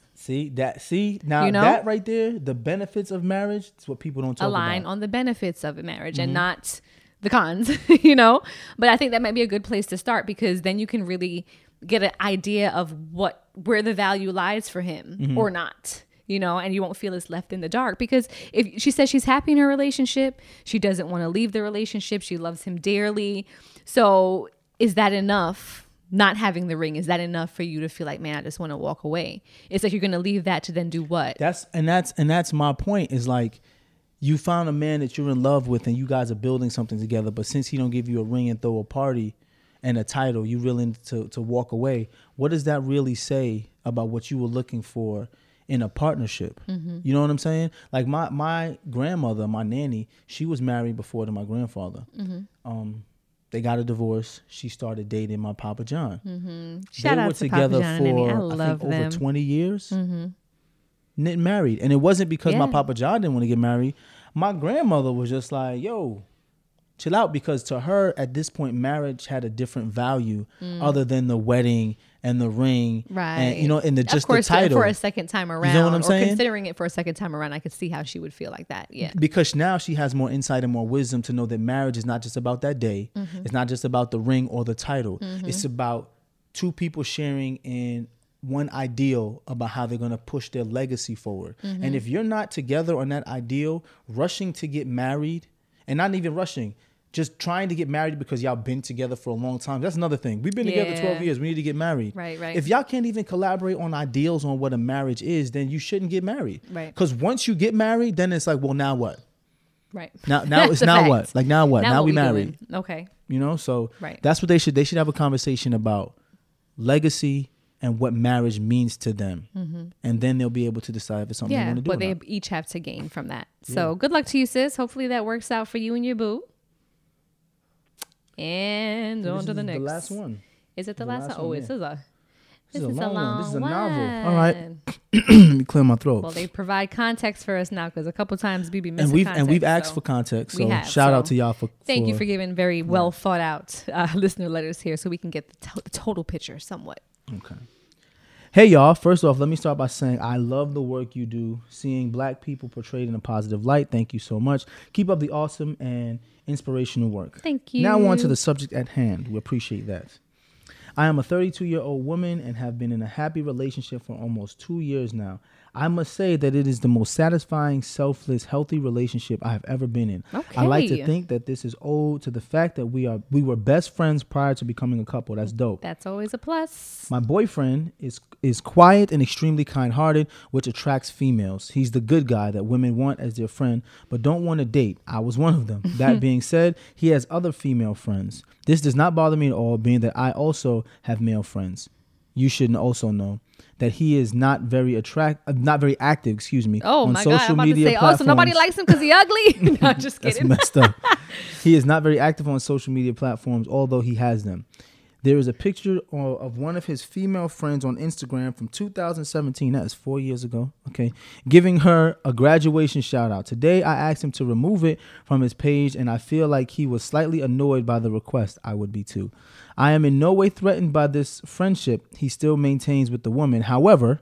That right there, the benefits of marriage, is what people don't talk about. Align on the benefits of a marriage and not the cons, you know? But I think that might be a good place to start because then you can really get an idea of where the value lies for him or not, you know, and you won't feel as left in the dark because if she says she's happy in her relationship, she doesn't want to leave the relationship, she loves him dearly. So is that enough? Not having the ring, is that enough for you to feel like, man, I just want to walk away? It's like you're going to leave that to then do what? That's my point, is like you found a man that you're in love with and you guys are building something together, but since he don't give you a ring and throw a party and a title, you willing to walk away. What does that really say about what you were looking for in a partnership? Mm-hmm. You know what I'm saying? Like my grandmother, my nanny, she was married before to my grandfather. Mm-hmm. They got a divorce. She started dating my Papa John. Mm-hmm. Shout out to Papa John and Nanny. I love them. Over 20 years. Mm-hmm. Getting married. And it wasn't because my Papa John didn't want to get married. My grandmother was just like, yo, chill out. Because to her, at this point, marriage had a different value other than the wedding and the ring. Right. And, you know, and the title. For a second time around. You know what I'm saying? Considering it for a second time around, I could see how she would feel like that. Yeah. Because now she has more insight and more wisdom to know that marriage is not just about that day. Mm-hmm. It's not just about the ring or the title. Mm-hmm. It's about two people sharing in one ideal about how they're going to push their legacy forward. Mm-hmm. And if you're not together on that ideal, rushing to get married, and not even rushing, just trying to get married because y'all been together for a long time. That's another thing. We've been together 12 years. We need to get married. Right. If y'all can't even collaborate on ideals on what a marriage is, then you shouldn't get married. Right. Because once you get married, then it's like, well, now what? Right. Now it's now what? Like now what? Now we married. Doing? Okay. You know, so that's what they should have a conversation about legacy and what marriage means to them. Mm-hmm. And then they'll be able to decide if it's something they want to do. But they each have to gain from that. So good luck to you, sis. Hopefully that works out for you and your boo. And on to the next. The last one. Is it the last one? Oh, yeah. This is a long one. This is a one. novel. All right. Let me clear my throat. Well, they provide context for us now because a couple times BB missed context. And we've asked for context. So shout out to y'all for thank you for giving very well thought out listener letters here so we can get the total picture somewhat. Okay. Hey, y'all. First off, let me start by saying I love the work you do, seeing Black people portrayed in a positive light. Thank you so much. Keep up the awesome and inspirational work. Thank you. Now on to the subject at hand. We appreciate that. I am a 32-year-old woman and have been in a happy relationship for almost 2 years now. I must say that it is the most satisfying, selfless, healthy relationship I have ever been in. Okay. I like to think that this is owed to the fact that we were best friends prior to becoming a couple. That's dope. That's always a plus. My boyfriend is quiet and extremely kind-hearted, which attracts females. He's the good guy that women want as their friend, but don't want to date. I was one of them. That being said, he has other female friends. This does not bother me at all, being that I also have male friends. You should also know that he is not very active, Oh on my social God, I'm about media to say, platforms. so nobody likes him because he ugly? No, just kidding. That's messed up. He is not very active on social media platforms, although he has them. There is a picture of one of his female friends on Instagram from 2017. That is 4 years ago. Okay. Giving her a graduation shout out. Today, I asked him to remove it from his page, and I feel like he was slightly annoyed by the request. I would be too. I am in no way threatened by this friendship he still maintains with the woman. However,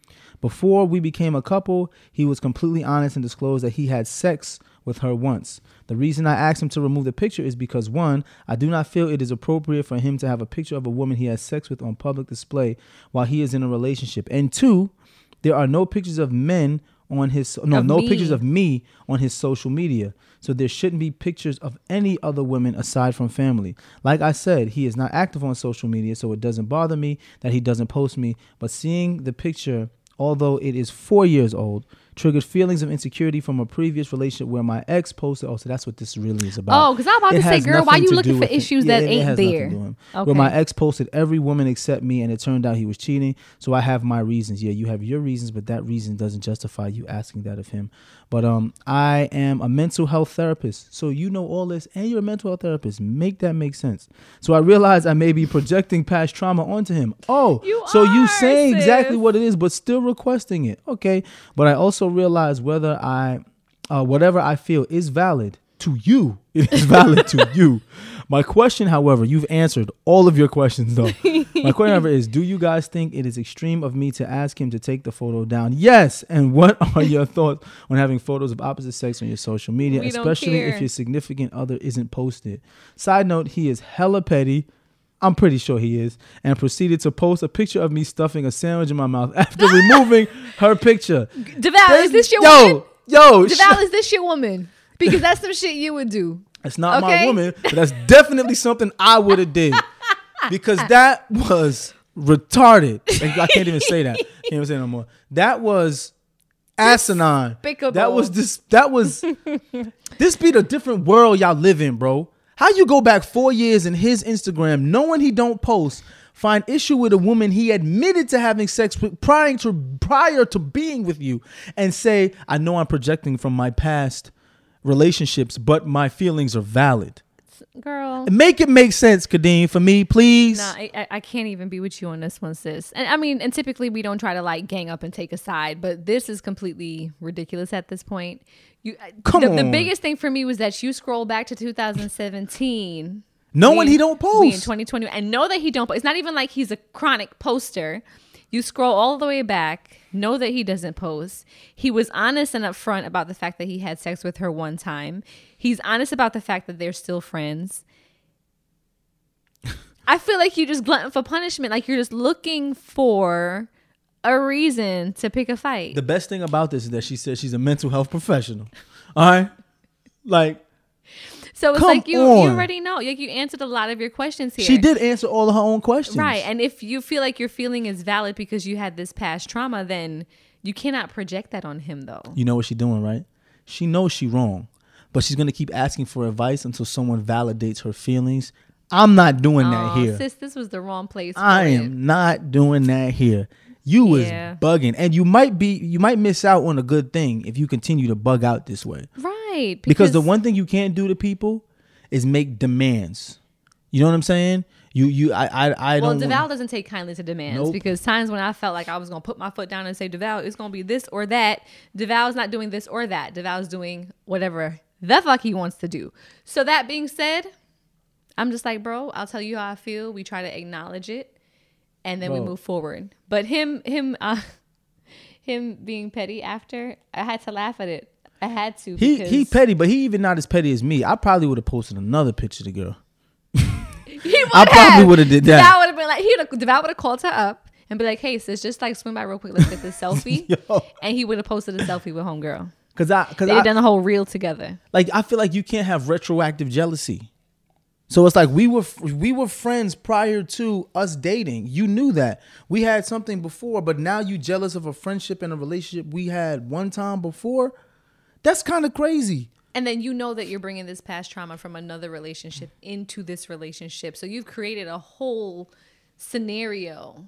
before we became a couple, he was completely honest and disclosed that he had sex with her once. The reason I asked him to remove the picture is because, one, I do not feel it is appropriate for him to have a picture of a woman he has sex with on public display while he is in a relationship. And two, there are no pictures of men on his pictures of me on his social media. So there shouldn't be pictures of any other women aside from family. Like I said, he is not active on social media, so it doesn't bother me that he doesn't post me. But seeing the picture, although it is 4 years old, triggered feelings of insecurity from a previous relationship where my ex posted. Oh, so that's what this really is about. Oh, because I'm about to say, girl, why you looking for issues that ain't there? Okay. Where my ex posted every woman except me, and it turned out he was cheating. So I have my reasons. Yeah, you have your reasons, but that reason doesn't justify you asking that of him. But I am a mental health therapist. So you know all this, and you're a mental health therapist. Make that make sense. So I realized I may be projecting past trauma onto him. Oh, you saying exactly what it is, but still requesting it. Okay. But I also realize whether whatever I feel is valid to you. It is valid to you. My question, however, you've answered all of your questions though. My question, however, is, do you guys think it is extreme of me to ask him to take the photo down? Yes. And what are your thoughts on having photos of opposite sex on your social media, especially if your significant other isn't posted? Side note, he is hella petty. I'm pretty sure he is, and proceeded to post a picture of me stuffing a sandwich in my mouth after removing her picture. DeVal, is this your woman? Yo, DeVal, is this your woman? Because that's some shit you would do. It's not my woman, but that's definitely something I would have did. Because that was retarded. I can't even say that. Can't even say it no more. That was asinine. Despicable. That was this be the different world y'all live in, bro. How you go back 4 years in his Instagram, knowing he don't post, find issue with a woman he admitted to having sex with prior to being with you, and say, I know I'm projecting from my past relationships, but my feelings are valid. Girl. Make it make sense, Kadeem, for me, please. Nah, I can't even be with you on this one, sis. And I mean, and typically we don't try to like gang up and take a side, but this is completely ridiculous at this point. Come on. The biggest thing for me was that you scroll back to 2017. Knowing he don't post. We in 2020. And know that he don't post. It's not even like he's a chronic poster. You scroll all the way back, know that he doesn't post. He was honest and upfront about the fact that he had sex with her one time. He's honest about the fact that they're still friends. I feel like you just glutton for punishment. Like you're just looking for a reason to pick a fight. The best thing about this is that she said she's a mental health professional. All right? Like, so it's like you already know. Like you answered a lot of your questions here. She did answer all of her own questions. Right. And if you feel like your feeling is valid because you had this past trauma, then you cannot project that on him though. You know what she's doing, right? She knows she's wrong, but she's going to keep asking for advice until someone validates her feelings. I'm not doing that here. Sis, this was the wrong place for I am not doing that here. You was bugging, and you might miss out on a good thing if you continue to bug out this way. Right. Because the one thing you can't do to people is make demands. You know what I'm saying? I don't. Well, DeVal doesn't take kindly to demands because times when I felt like I was gonna put my foot down and say, DeVal, it's gonna be this or that. DeVal's not doing this or that. DeVal's doing whatever the fuck he wants to do. So that being said, I'm just like, bro, I'll tell you how I feel. We try to acknowledge it. And then we move forward. But him being petty after, I had to laugh at it. I had to. He petty, but he even not as petty as me. I probably would have posted another picture of the girl. I probably would have did that. DeVal would have been like, DeVal would have called her up. and be like, hey, sis, just like swing by real quick. Let's get this selfie. And he would have posted a selfie with homegirl. They'd done the whole reel together. Like, I feel like you can't have retroactive jealousy. So it's like we were friends prior to us dating. You knew that. We had something before, but now you jealous of a friendship and a relationship we had one time before? That's kind of crazy. And then you know that you're bringing this past trauma from another relationship into this relationship. So you've created a whole scenario.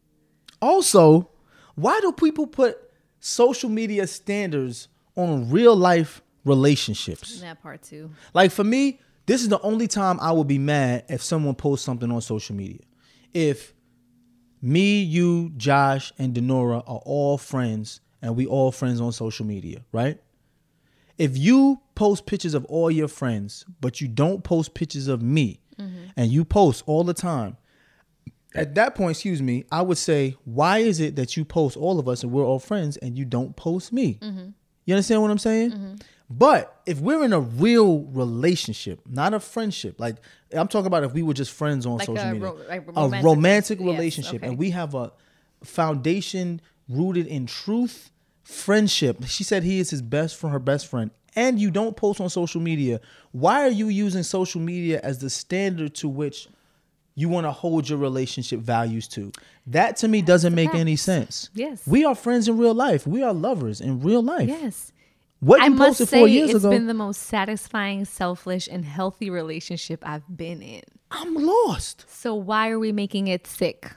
Also, why do people put social media standards on real life relationships? That part too. Like for me, this is the only time I would be mad if someone posts something on social media. If me, you, Josh, and Denora are all friends and we all friends on social media, right? If you post pictures of all your friends, but you don't post pictures of me, and you post all the time, at that point, I would say, why is it that you post all of us and we're all friends and you don't post me? You understand what I'm saying? But if we're in a real relationship, not a friendship, like I'm talking about if we were just friends on social media, a romantic relationship, yes, okay. and we have a foundation rooted in truth, friendship. She said he is her best friend, and you don't post on social media. Why are you using social media as the standard to which you want to hold your relationship values to? That to me doesn't make any sense. Yes. We are friends in real life. We are lovers in real life. Yes. What you posted 4 years ago. It's been the most satisfying, selfish, and healthy relationship I've been in. I'm lost. So why are we making it sick?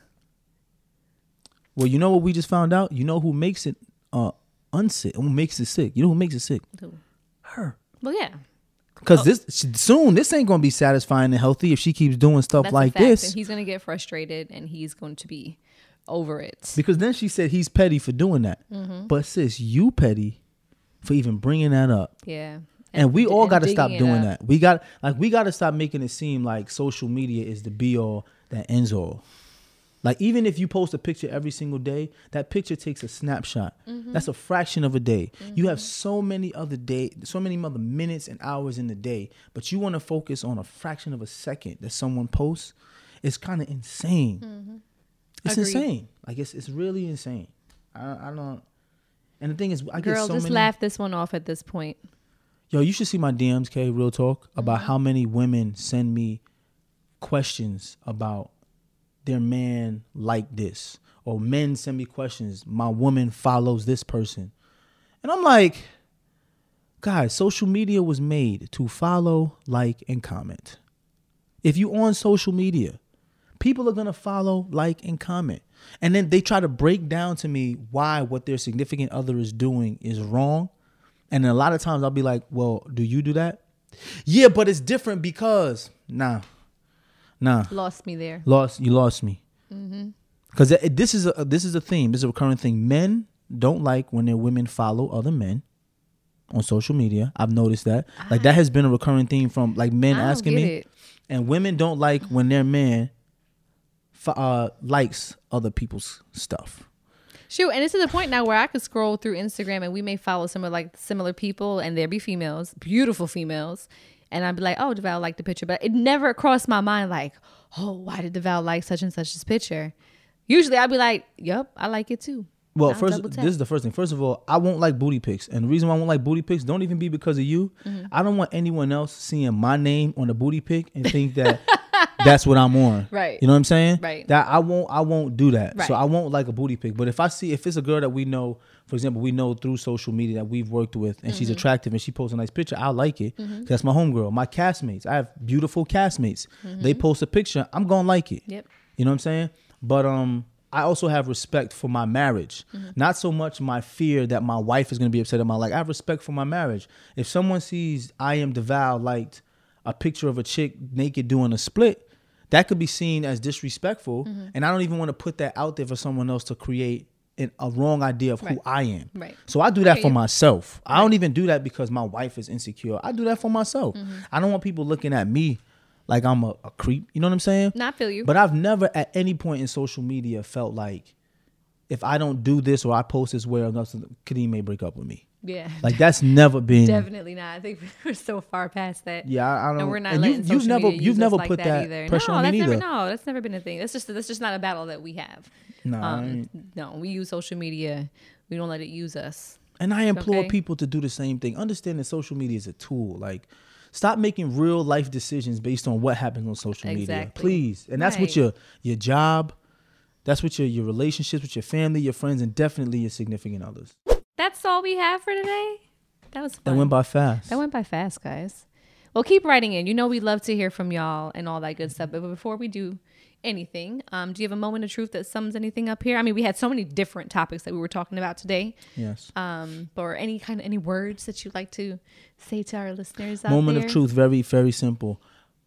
Well, you know what we just found out? You know who makes it unsick? Who makes it sick? You know who makes it sick? Who? Her. Well, yeah. Because this ain't gonna be satisfying and healthy if she keeps doing stuff That's like a fact. this. And he's gonna get frustrated and he's going to be over it. Because then she said he's petty for doing that. But sis, you petty for even bringing that up. Yeah. And we all got to stop digging it doing up. that. We got to stop making it seem like social media is the be all that ends all. Like even if you post a picture every single day, that picture takes a snapshot. That's a fraction of a day. You have so many other minutes and hours in the day, but you want to focus on a fraction of a second that someone posts. It's kind of insane. It's Agreed. insane. Like it's really insane. I don't. And the thing is, I get so just many. laugh this one off at this point. Yo, you should see my DMs, Kay, real talk, about how many women send me questions about their man like this. Or men send me questions, my woman follows this person. And I'm like, guys, social media was made to follow, like, and comment. If you on social media, people are going to follow, like, and comment. And then they try to break down to me why what their significant other is doing is wrong. And then a lot of times I'll be like, well, do you do that? Yeah, but it's different because nah. Lost me there. You lost me. Because this is a theme. This is a recurring thing. Men don't like when their women follow other men on social media. I've noticed that. Like that has been a recurring theme from like men asking me. It. And women don't like when their man likes other people's stuff. Shoot, and it's to the point now where I could scroll through Instagram and we may follow some of like similar people and there be females, beautiful females. And I'd be like, oh, DeVal liked the picture. But it never crossed my mind like, oh, why did DeVal like such and such this picture? Usually I'd be like, yep, I like it too. Well, this is the first thing. First of all, I won't like booty pics. And the reason why I won't like booty pics don't even be because of you. I don't want anyone else seeing my name on a booty pic and think that that's what I'm on. Right. You know what I'm saying? Right. That I won't do that. Right. So I won't like a booty pic. But if it's a girl that we know, for example, we know through social media that we've worked with and she's attractive and she posts a nice picture, I'll like it. That's my homegirl. My castmates. I have beautiful castmates. They post a picture, I'm gonna like it. Yep. You know what I'm saying? But I also have respect for my marriage. Not so much my fear that my wife is going to be upset at my life. I have respect for my marriage. If someone sees I Am DeVal liked a picture of a chick naked doing a split, that could be seen as disrespectful. And I don't even want to put that out there for someone else to create a wrong idea of who I am. Right. So I do that for myself. I don't even do that because my wife is insecure. I do that for myself. I don't want people looking at me like I'm a creep. You know what I'm saying? No, I feel you. But I've never at any point in social media felt like if I don't do this or I post this where Kadeem may break up with me. Yeah. Like that's never been. Definitely not. I think we're so far past that. Yeah, I don't. And we're not and letting social media use you've never us put like that either. pressure on me either. No, that's never been a thing. That's just not a battle that we have. No, we use social media. We don't let it use us. And I implore people to do the same thing. Understand that social media is a tool. Like, stop making real life decisions based on what happens on social media, please. And that's with your job. That's with your relationships with your family, your friends, and definitely your significant others. That's all we have for today. That was fun. That went by fast. That went by fast, guys. Well, keep writing in. You know we love to hear from y'all and all that good stuff. But before we do anything, do you have a moment of truth that sums anything up here? I mean, we had so many different topics that we were talking about today. Yes. Or any words that you'd like to say to our listeners out Moment there? of truth, very, very simple.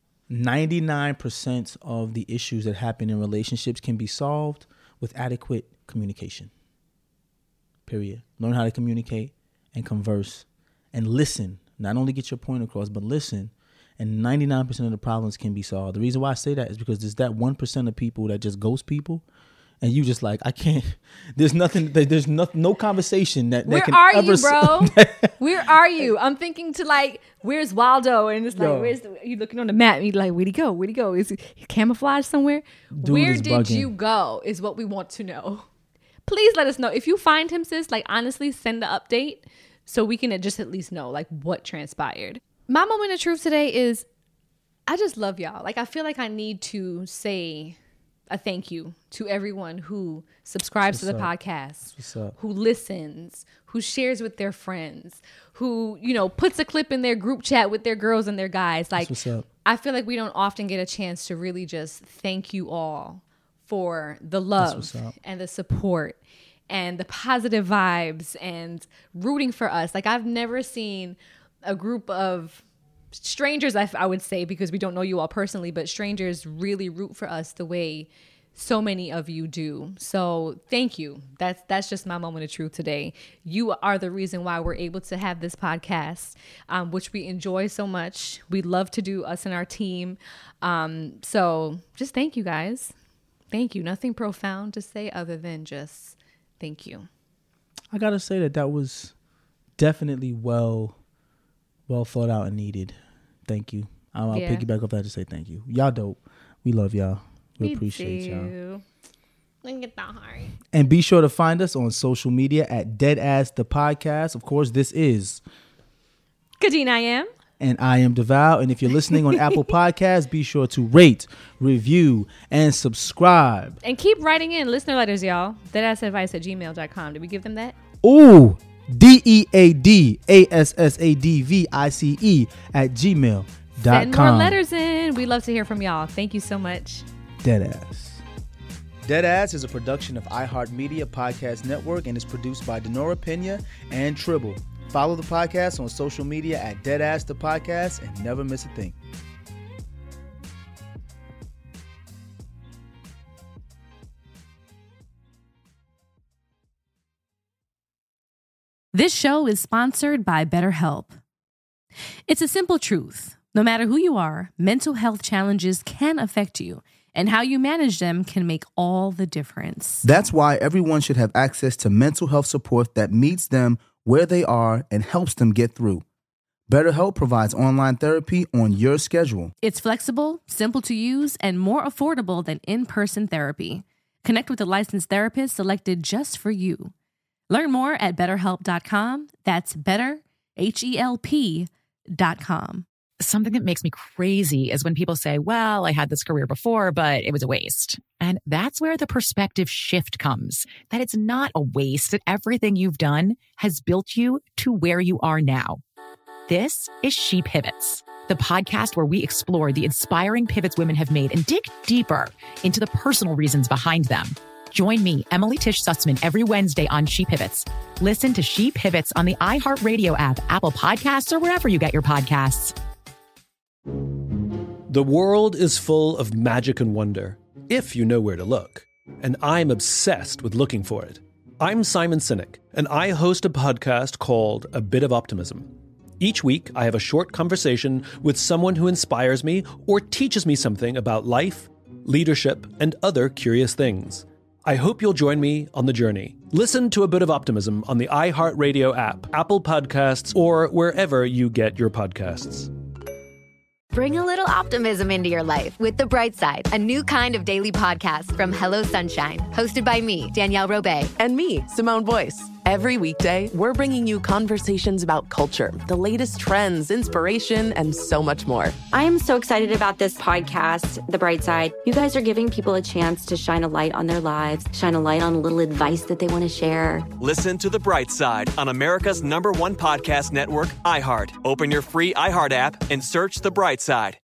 99% of the issues that happen in relationships can be solved with adequate communication. Period. Learn how to communicate and converse and listen. Not only get your point across, but listen. And 99% of the problems can be solved. The reason why I say that is because there's that 1% of people that just ghost people. And you just like, I can't, there's no conversation that Where can are ever you, bro? Where are you? I'm thinking to like, where's Waldo? And it's like, you looking on the map and you're like, where'd he go? Where'd he go? Is he camouflaged somewhere? Where did you go is what we want to know. Please let us know. If you find him, sis, like honestly, send the update so we can just at least know like what transpired. My moment of truth today is I just love y'all. Like I feel like I need to say a thank you to everyone who subscribes to the podcast, who listens, who shares with their friends, who, puts a clip in their group chat with their girls and their guys. Like, I feel like we don't often get a chance to really just thank you all for the love and the support and the positive vibes and rooting for us. Like, I've never seen a group of strangers, I would say, because we don't know you all personally, but strangers really root for us the way so many of you do. So thank you. That's just my moment of truth today. You are the reason why we're able to have this podcast, which we enjoy so much. We love to do, us and our team. So just thank you guys. Thank you. Nothing profound to say other than just thank you. I gotta say that was definitely well thought out and needed. Thank you. I'll piggyback off that to say thank you. Y'all dope. We love y'all. We appreciate y'all. Look at that heart. And be sure to find us on social media at Deadass the Podcast. Of course, this is Kadeen I am. And I am Deval. And if you're listening on Apple Podcasts, be sure to rate, review, and subscribe. And keep writing in listener letters, y'all. Deadassadvice@gmail.com. Did we give them that? Ooh. DEADASSADVICE@gmail.com. Send more letters in. We love to hear from y'all. Thank you so much. Deadass. Deadass is a production of iHeartMedia Podcast Network and is produced by Denora Pena and Tribble. Follow the podcast on social media at Deadass the Podcast and never miss a thing. This show is sponsored by BetterHelp. It's a simple truth. No matter who you are, mental health challenges can affect you, and how you manage them can make all the difference. That's why everyone should have access to mental health support that meets them where they are and helps them get through. BetterHelp provides online therapy on your schedule. It's flexible, simple to use, and more affordable than in-person therapy. Connect with a licensed therapist selected just for you. Learn more at BetterHelp.com. That's BetterHelp.com. Something that makes me crazy is when people say, well, I had this career before, but it was a waste. And that's where the perspective shift comes, that it's not a waste, that everything you've done has built you to where you are now. This is She Pivots, the podcast where we explore the inspiring pivots women have made and dig deeper into the personal reasons behind them. Join me, Emily Tish Sussman, every Wednesday on She Pivots. Listen to She Pivots on the iHeartRadio app, Apple Podcasts, or wherever you get your podcasts. The world is full of magic and wonder, if you know where to look. And I'm obsessed with looking for it. I'm Simon Sinek, and I host a podcast called A Bit of Optimism. Each week, I have a short conversation with someone who inspires me or teaches me something about life, leadership, and other curious things. I hope you'll join me on the journey. Listen to A Bit of Optimism on the iHeartRadio app, Apple Podcasts, or wherever you get your podcasts. Bring a little optimism into your life with The Bright Side, a new kind of daily podcast from Hello Sunshine, hosted by me, Danielle Robay. And me, Simone Boyce. Every weekday, we're bringing you conversations about culture, the latest trends, inspiration, and so much more. I am so excited about this podcast, The Bright Side. You guys are giving people a chance to shine a light on their lives, shine a light on a little advice that they want to share. Listen to The Bright Side on America's #1 podcast network, iHeart. Open your free iHeart app and search The Bright Side.